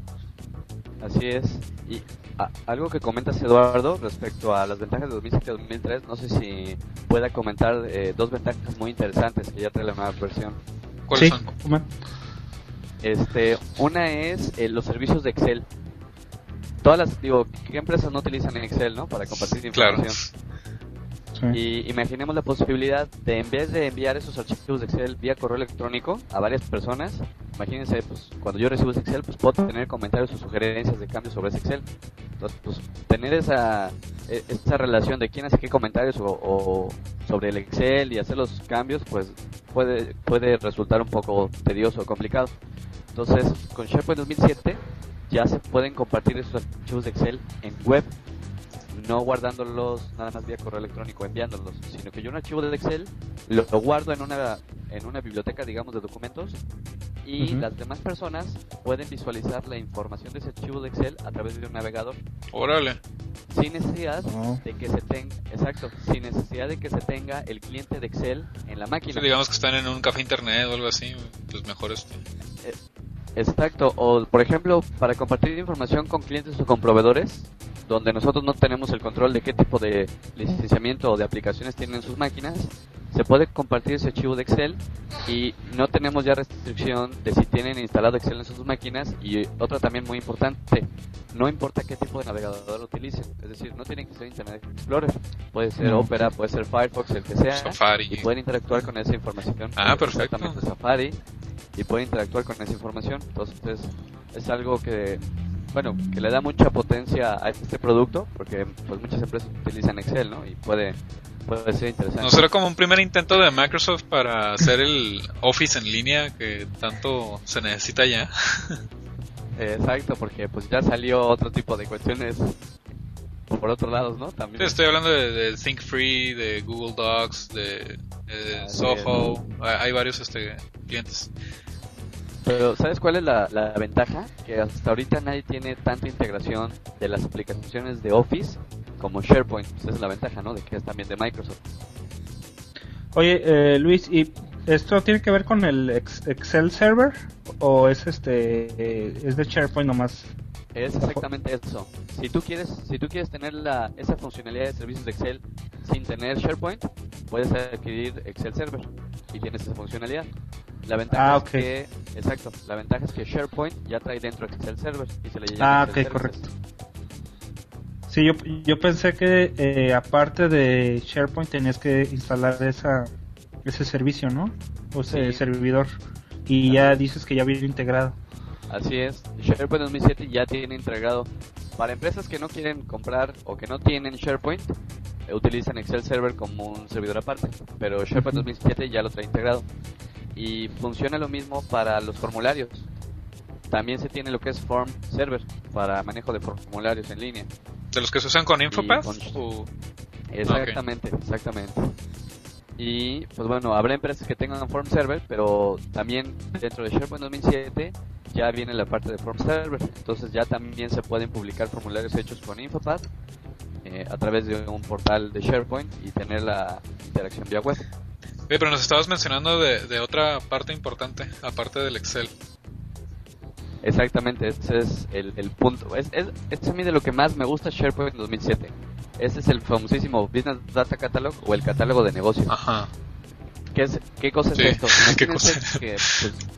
Speaker 5: Así es. Y a, algo que comentas, Eduardo, respecto a las ventajas de dos mil siete a dos mil tres, no sé si pueda comentar eh, dos ventajas muy interesantes que ya trae la nueva versión.
Speaker 4: ¿Cuáles
Speaker 3: Sí,
Speaker 4: son?
Speaker 3: ¿cómo?
Speaker 5: Este, una es eh, los servicios de Excel. Todas las, digo, ¿qué empresas no utilizan Excel, no? Para compartir información.
Speaker 4: Claro.
Speaker 3: Sí.
Speaker 5: Y imaginemos la posibilidad de, en vez de enviar esos archivos de Excel vía correo electrónico a varias personas, imagínense, pues cuando yo recibo ese Excel, pues puedo tener comentarios o sugerencias de cambios sobre ese Excel. Entonces, pues tener esa esa relación de quién hace qué comentarios o, o sobre el Excel y hacer los cambios, pues puede puede resultar un poco tedioso o complicado. Entonces, con SharePoint dos mil siete ya se pueden compartir esos archivos de Excel en web, no guardándolos nada más vía correo electrónico, enviándolos, sino que yo un archivo de Excel lo, lo guardo en una en una biblioteca, digamos, de documentos, y
Speaker 3: Uh-huh.
Speaker 5: las demás personas pueden visualizar la información de ese archivo de Excel a través de un navegador,
Speaker 4: Órale.
Speaker 5: sin necesidad
Speaker 3: Oh.
Speaker 5: de que se tenga, exacto, sin necesidad de que se tenga el cliente de Excel en la máquina.
Speaker 4: Sí, digamos que están en un café internet o algo así, pues mejor este.
Speaker 5: Eh, Exacto, o por ejemplo, para compartir información con clientes o con proveedores, donde nosotros no tenemos el control de qué tipo de licenciamiento o de aplicaciones tienen sus máquinas, se puede compartir ese archivo de Excel y no tenemos ya restricción de si tienen instalado Excel en sus máquinas. Y otra también muy importante, no importa qué tipo de navegador utilicen, es decir, no tienen que ser Internet Explorer, puede ser
Speaker 3: No.
Speaker 5: Opera, puede ser Firefox, el que sea,
Speaker 4: Safari.
Speaker 5: y pueden interactuar con esa información.
Speaker 4: Ah, perfecto.
Speaker 5: Exactamente, Safari, y pueden interactuar con esa información. Entonces es algo que, bueno, que le da mucha potencia a este producto, porque pues muchas empresas utilizan Excel, ¿no? Y puede puede ser interesante.
Speaker 4: ¿No será como un primer intento de Microsoft para hacer el Office en línea que tanto se necesita ya?
Speaker 5: Exacto, porque pues ya salió otro tipo de cuestiones por otros lados, ¿no? También.
Speaker 4: Sí, estoy hablando de, de Think Free, de Google Docs, de, de
Speaker 5: Así
Speaker 4: Soho. Hay, hay varios este clientes.
Speaker 5: Pero ¿sabes cuál es la, la ventaja? Que hasta ahorita nadie tiene tanta integración de las aplicaciones de Office como SharePoint. Pues esa es la ventaja, ¿no? De que es también de Microsoft.
Speaker 3: Oye, eh, Luis, ¿y esto tiene que ver con el ex- Excel Server o es este eh, es de SharePoint nomás?
Speaker 5: Es exactamente eso. Si tú quieres, si tú quieres tener la, esa funcionalidad de servicios de Excel sin tener SharePoint, puedes adquirir Excel Server y tienes esa funcionalidad. La ventaja
Speaker 3: Ah,
Speaker 5: es
Speaker 3: ok.
Speaker 5: que, exacto, la ventaja es que SharePoint ya trae dentro Excel Server y se le llama
Speaker 3: Ah,
Speaker 5: Excel
Speaker 3: ok,
Speaker 5: Services.
Speaker 3: correcto. Sí, yo, yo pensé que eh, aparte de SharePoint tenías que instalar esa ese servicio, ¿no? O ese
Speaker 5: Sí.
Speaker 3: servidor. Y ya dices que ya viene integrado.
Speaker 5: Así es, SharePoint dos mil siete ya tiene integrado. Para empresas que no quieren comprar o que no tienen SharePoint, eh, utilizan Excel Server como un servidor aparte, pero SharePoint dos mil siete ya lo trae integrado. Y funciona lo mismo para los formularios. También se tiene lo que es Form Server para manejo de formularios en línea.
Speaker 4: ¿De los que se usan con Infopath?
Speaker 5: con-
Speaker 4: o-
Speaker 5: Exactamente, exactamente. Y pues bueno, habrá empresas que tengan Form Server, pero también dentro de SharePoint dos mil siete ya viene la parte de Form Server. Entonces ya también se pueden publicar formularios hechos con Infopath eh, a través de un portal de SharePoint y tener la interacción vía web.
Speaker 4: Oye, pero nos estabas mencionando de, de otra parte importante, aparte del Excel.
Speaker 5: Exactamente, ese es el, el punto. Es, es, es a mí de lo que más me gusta SharePoint dos mil siete. Ese es el famosísimo Business Data Catalog o el catálogo de negocios.
Speaker 4: Ajá.
Speaker 5: ¿Qué, es, ¿Qué cosa
Speaker 4: Sí,
Speaker 5: es esto?
Speaker 4: ¿qué
Speaker 5: Imagínense
Speaker 4: cosa?
Speaker 5: que,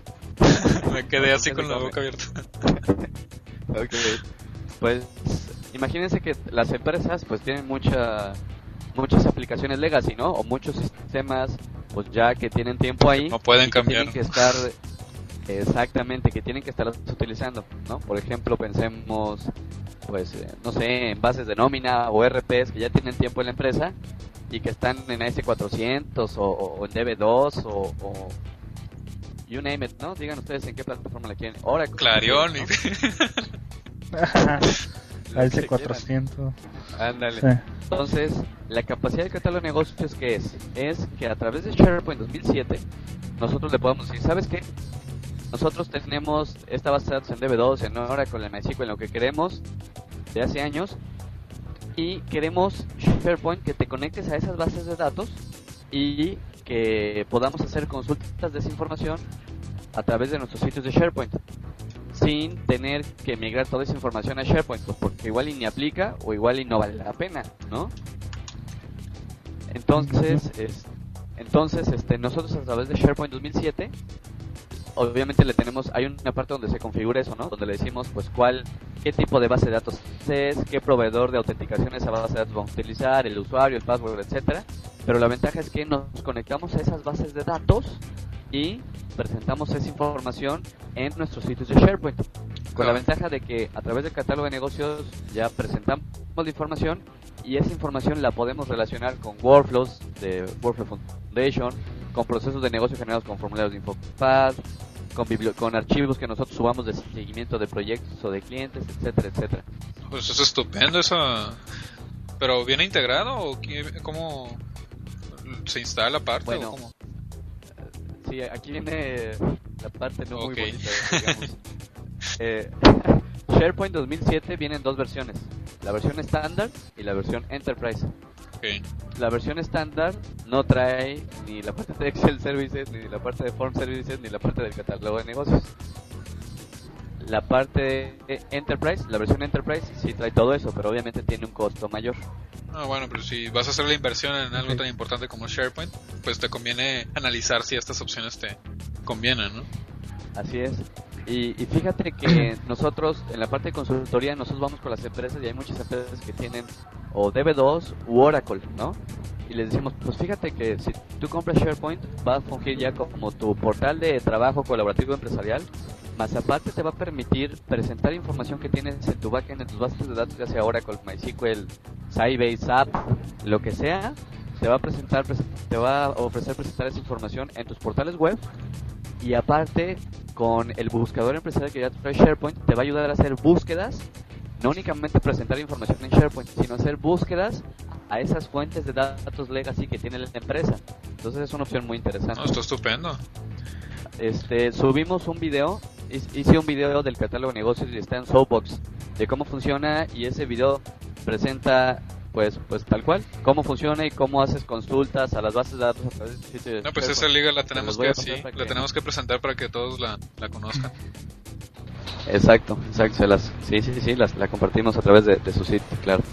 Speaker 5: pues,
Speaker 4: Me quedé así con la boca abierta.
Speaker 5: Ok, pues imagínense que las empresas pues tienen mucha, muchas aplicaciones legacy, ¿no? O muchos sistemas pues ya que tienen tiempo ahí.
Speaker 4: No pueden
Speaker 5: y que
Speaker 4: cambiar.
Speaker 5: Tienen que estar, exactamente, que tienen que estar utilizando, ¿no? Por ejemplo, pensemos, pues, eh, no sé, en bases de nómina o R Ps que ya tienen tiempo en la empresa y que están en A S cuatrocientos o, o en D B dos o, o you name it, ¿no? Digan ustedes en qué plataforma la quieren. Oracle.
Speaker 4: Clarion.
Speaker 5: ¿no?
Speaker 3: A S cuatrocientos.
Speaker 5: Ándale.
Speaker 3: Sí.
Speaker 5: Entonces, la capacidad del catálogo de negocios, ¿qué es? Es que a través de SharePoint dos mil siete, nosotros le podemos decir, ¿sabes qué? Nosotros tenemos esta base de datos en D B dos, en Oracle, en MySQL, en lo que queremos, de hace años, y queremos SharePoint que te conectes a esas bases de datos y que podamos hacer consultas de esa información a través de nuestros sitios de SharePoint, sin tener que migrar toda esa información a SharePoint, pues porque igual y ni aplica o igual y no vale la pena, ¿no? Entonces, es, entonces este, nosotros a través de SharePoint dos mil siete, obviamente le tenemos, hay una parte donde se configura eso, ¿no? Donde le decimos, pues, cuál, qué tipo de base de datos es, qué proveedor de autenticación esa base de datos vamos a utilizar, el usuario, el password, etcétera. Pero la ventaja es que nos conectamos a esas bases de datos y presentamos esa información en nuestros sitios de SharePoint. Con la ventaja de que a través del catálogo de negocios ya presentamos la información y esa información la podemos relacionar con workflows de Workflow Foundation, con procesos de negocio generados con formularios de InfoPath, con, bibli- con archivos que nosotros subamos de seguimiento de proyectos o de clientes, etcétera, etcétera.
Speaker 4: Pues es estupendo eso. ¿Pero viene integrado o qué- cómo se instala aparte?
Speaker 5: Bueno,
Speaker 4: o cómo?
Speaker 5: Sí, aquí viene la parte no muy
Speaker 4: Ok.
Speaker 5: bonita, digamos. eh, SharePoint dos mil siete viene en dos versiones, la versión estándar y la versión Enterprise.
Speaker 4: Okay.
Speaker 5: La versión estándar no trae ni la parte de Excel Services, ni la parte de Form Services, ni la parte del catálogo de negocios. La parte de Enterprise, la versión Enterprise sí trae todo eso, pero obviamente tiene un costo mayor.
Speaker 4: Ah, bueno, pero si vas a hacer la inversión en algo
Speaker 3: Ok.
Speaker 4: tan importante como SharePoint, pues te conviene analizar si estas opciones te convienen, ¿no?
Speaker 5: Así es. Y, y fíjate que nosotros, en la parte de consultoría, nosotros vamos con las empresas y hay muchas empresas que tienen o D B dos u Oracle, ¿no? Y les decimos, pues fíjate que si tú compras SharePoint, va a fungir ya como tu portal de trabajo colaborativo empresarial, más aparte te va a permitir presentar información que tienes en tu backend, en tus bases de datos, ya sea Oracle, MySQL, Sybase, S A P, lo que sea, te va a presentar, te va a ofrecer presentar esa información en tus portales web. Y aparte, con el buscador empresarial que ya trae SharePoint, te va a ayudar a hacer búsquedas, no únicamente presentar información en SharePoint, sino hacer búsquedas a esas fuentes de datos legacy que tiene la empresa. Entonces es una opción muy interesante.
Speaker 4: No, está estupendo.
Speaker 5: Este, subimos un video, hice un video del catálogo de negocios y está en Soapbox, de cómo funciona, y ese video presenta pues pues tal cual cómo funciona y cómo haces consultas a las bases de datos a través del sitio de
Speaker 4: No, pues
Speaker 5: SharePoint.
Speaker 4: esa liga la
Speaker 5: Te
Speaker 4: tenemos
Speaker 5: los voy
Speaker 4: que,
Speaker 5: a pasar
Speaker 4: sí,
Speaker 5: para
Speaker 4: la
Speaker 5: que-
Speaker 4: tenemos que presentar para que todos la, la conozcan.
Speaker 5: Exacto, exacto, se las, sí, sí, sí, las, la compartimos a través de, de su sitio, claro.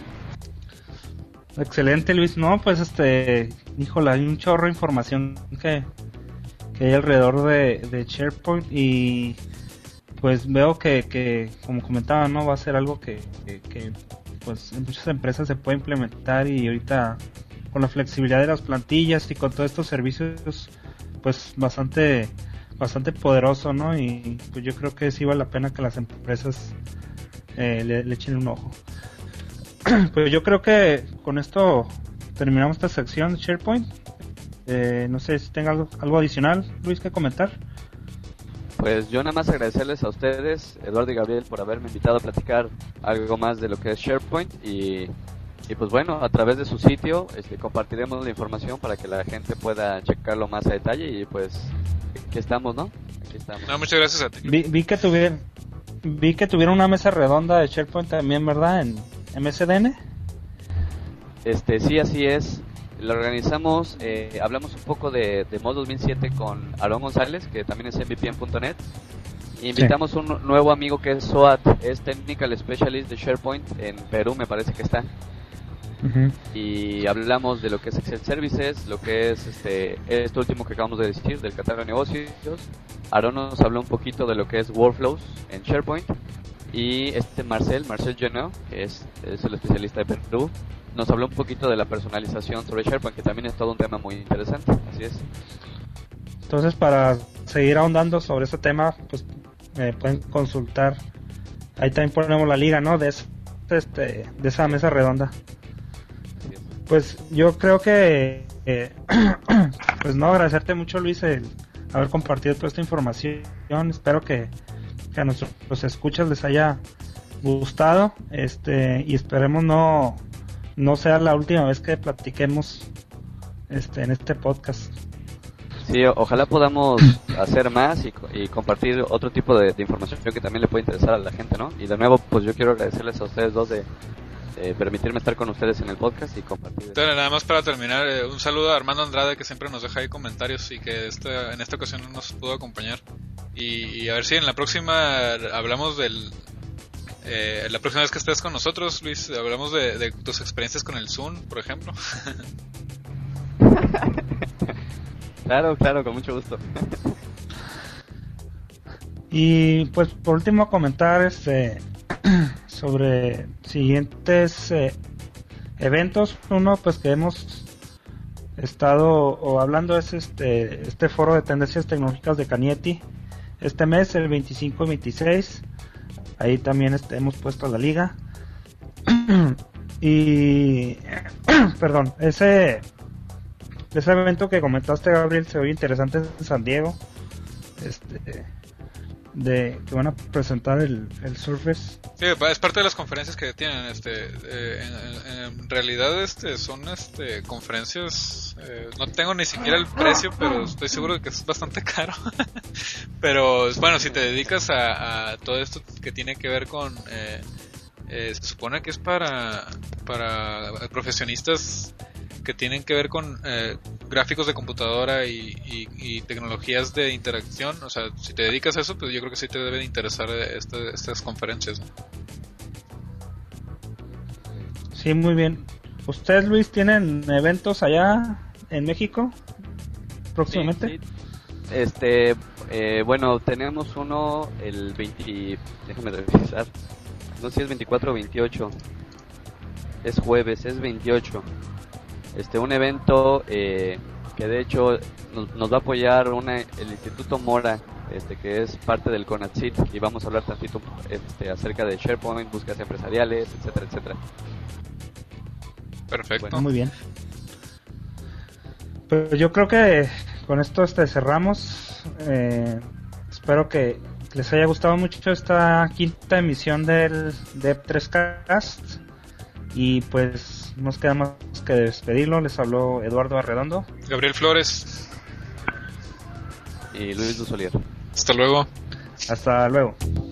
Speaker 3: Excelente, Luis. No, pues este, híjole, hay un chorro de información que, que hay alrededor de, de SharePoint y pues veo que, que, como comentaba, no va a ser algo que, que, que pues en muchas empresas se puede implementar, y ahorita con la flexibilidad de las plantillas y con todos estos servicios, pues bastante bastante poderoso, ¿no? Y pues yo creo que sí vale la pena que las empresas eh, le, le echen un ojo. Pues yo creo que con esto terminamos esta sección de SharePoint. Eh, no sé si tenga algo, algo adicional, Luis, que comentar.
Speaker 5: Pues yo nada más agradecerles a ustedes, Eduardo y Gabriel, por haberme invitado a platicar algo más de lo que es SharePoint, y, y pues bueno, a través de su sitio este, compartiremos la información para que la gente pueda checarlo más a detalle, y pues aquí estamos, ¿no? Aquí estamos.
Speaker 4: No, muchas gracias a ti.
Speaker 3: Vi, vi que tuvieron vi que tuvieron una mesa redonda de SharePoint también, ¿verdad? En M S D N.
Speaker 5: Este, sí, así es. Lo organizamos, eh, hablamos un poco de, de M O D dos mil siete con Aarón González, que también es M V P en punto net. Invitamos un nuevo amigo que es SOAT, es Technical Specialist de SharePoint en Perú, me parece que está.
Speaker 3: Uh-huh.
Speaker 5: Y hablamos de lo que es Excel Services, lo que es este esto último que acabamos de decir del catálogo de negocios. Aaron nos habló un poquito de lo que es Workflows en SharePoint. Y este Marcel, Marcel Genot, que es, es el especialista de Perú, nos habló un poquito de la personalización sobre SharePoint, que también es todo un tema muy interesante. Así es.
Speaker 3: Entonces, para seguir ahondando sobre este tema, pues me pueden consultar. Ahí también ponemos la liga, ¿no? De, ese, este, de esa mesa redonda. Pues yo creo que, eh, pues no, agradecerte mucho, Luis, el haber compartido toda esta información. Espero que, que a nuestros los escuchas les haya gustado, este, y esperemos no, no sea la última vez que platiquemos, este, en este podcast.
Speaker 5: Sí, ojalá podamos hacer más y, y compartir otro tipo de, de información que también le puede interesar a la gente, ¿no? Y de nuevo, pues yo quiero agradecerles a ustedes dos de Eh, permitirme estar con ustedes en el podcast y compartir.
Speaker 4: Entonces, nada más para terminar, eh, un saludo a Armando Andrade, que siempre nos deja ahí comentarios y que este, en esta ocasión no nos pudo acompañar. Y, y a ver si en la próxima hablamos del... Eh, la próxima vez que estés con nosotros, Luis, hablamos de, de tus experiencias con el Zoom, por ejemplo.
Speaker 5: Claro, claro, con mucho gusto.
Speaker 3: Y pues por último comentar este sobre siguientes eh, eventos. Uno pues que hemos estado o hablando es este este foro de tendencias tecnológicas de Cañete este mes, el veinticinco y veintiséis. Ahí también este, hemos puesto la liga. Y perdón, ese ese evento que comentaste, Gabriel, se oye interesante en San Diego. Este de que van a presentar el, el Surface.
Speaker 4: Sí, es parte de las conferencias que tienen. Este, eh, en, en realidad, este, son este conferencias. Eh, no tengo ni siquiera el precio, pero estoy seguro de que es bastante caro. Pero bueno, si te dedicas a, a todo esto que tiene que ver con, eh, eh, se supone que es para para profesionistas que tienen que ver con eh, gráficos de computadora y, y, y tecnologías de interacción. O sea, si te dedicas a eso, pues yo creo que sí te deben interesar este, estas conferencias, ¿no?
Speaker 3: Sí, muy bien. ¿Ustedes, Luis, tienen eventos allá en México próximamente?
Speaker 5: Sí, sí. Este, eh, bueno, tenemos uno el veinte, déjame revisar, no sé si es veinticuatro o veintiocho, es jueves, es veintiocho. Este, un evento eh, que de hecho nos, nos va a apoyar una, el Instituto Mora, este, que es parte del CONACYT, y vamos a hablar tantito este, acerca de SharePoint, búsquedas empresariales, etcétera, etcétera.
Speaker 4: Perfecto.
Speaker 3: Bueno, muy bien. Pues yo creo que con esto este, cerramos. Eh, espero que les haya gustado mucho esta quinta emisión del Dev tres Cast. Y pues nos queda más que despedirlo. Les habló Eduardo Arredondo,
Speaker 4: Gabriel Flores
Speaker 5: y Luis Dusolier.
Speaker 4: Hasta luego.
Speaker 3: Hasta luego.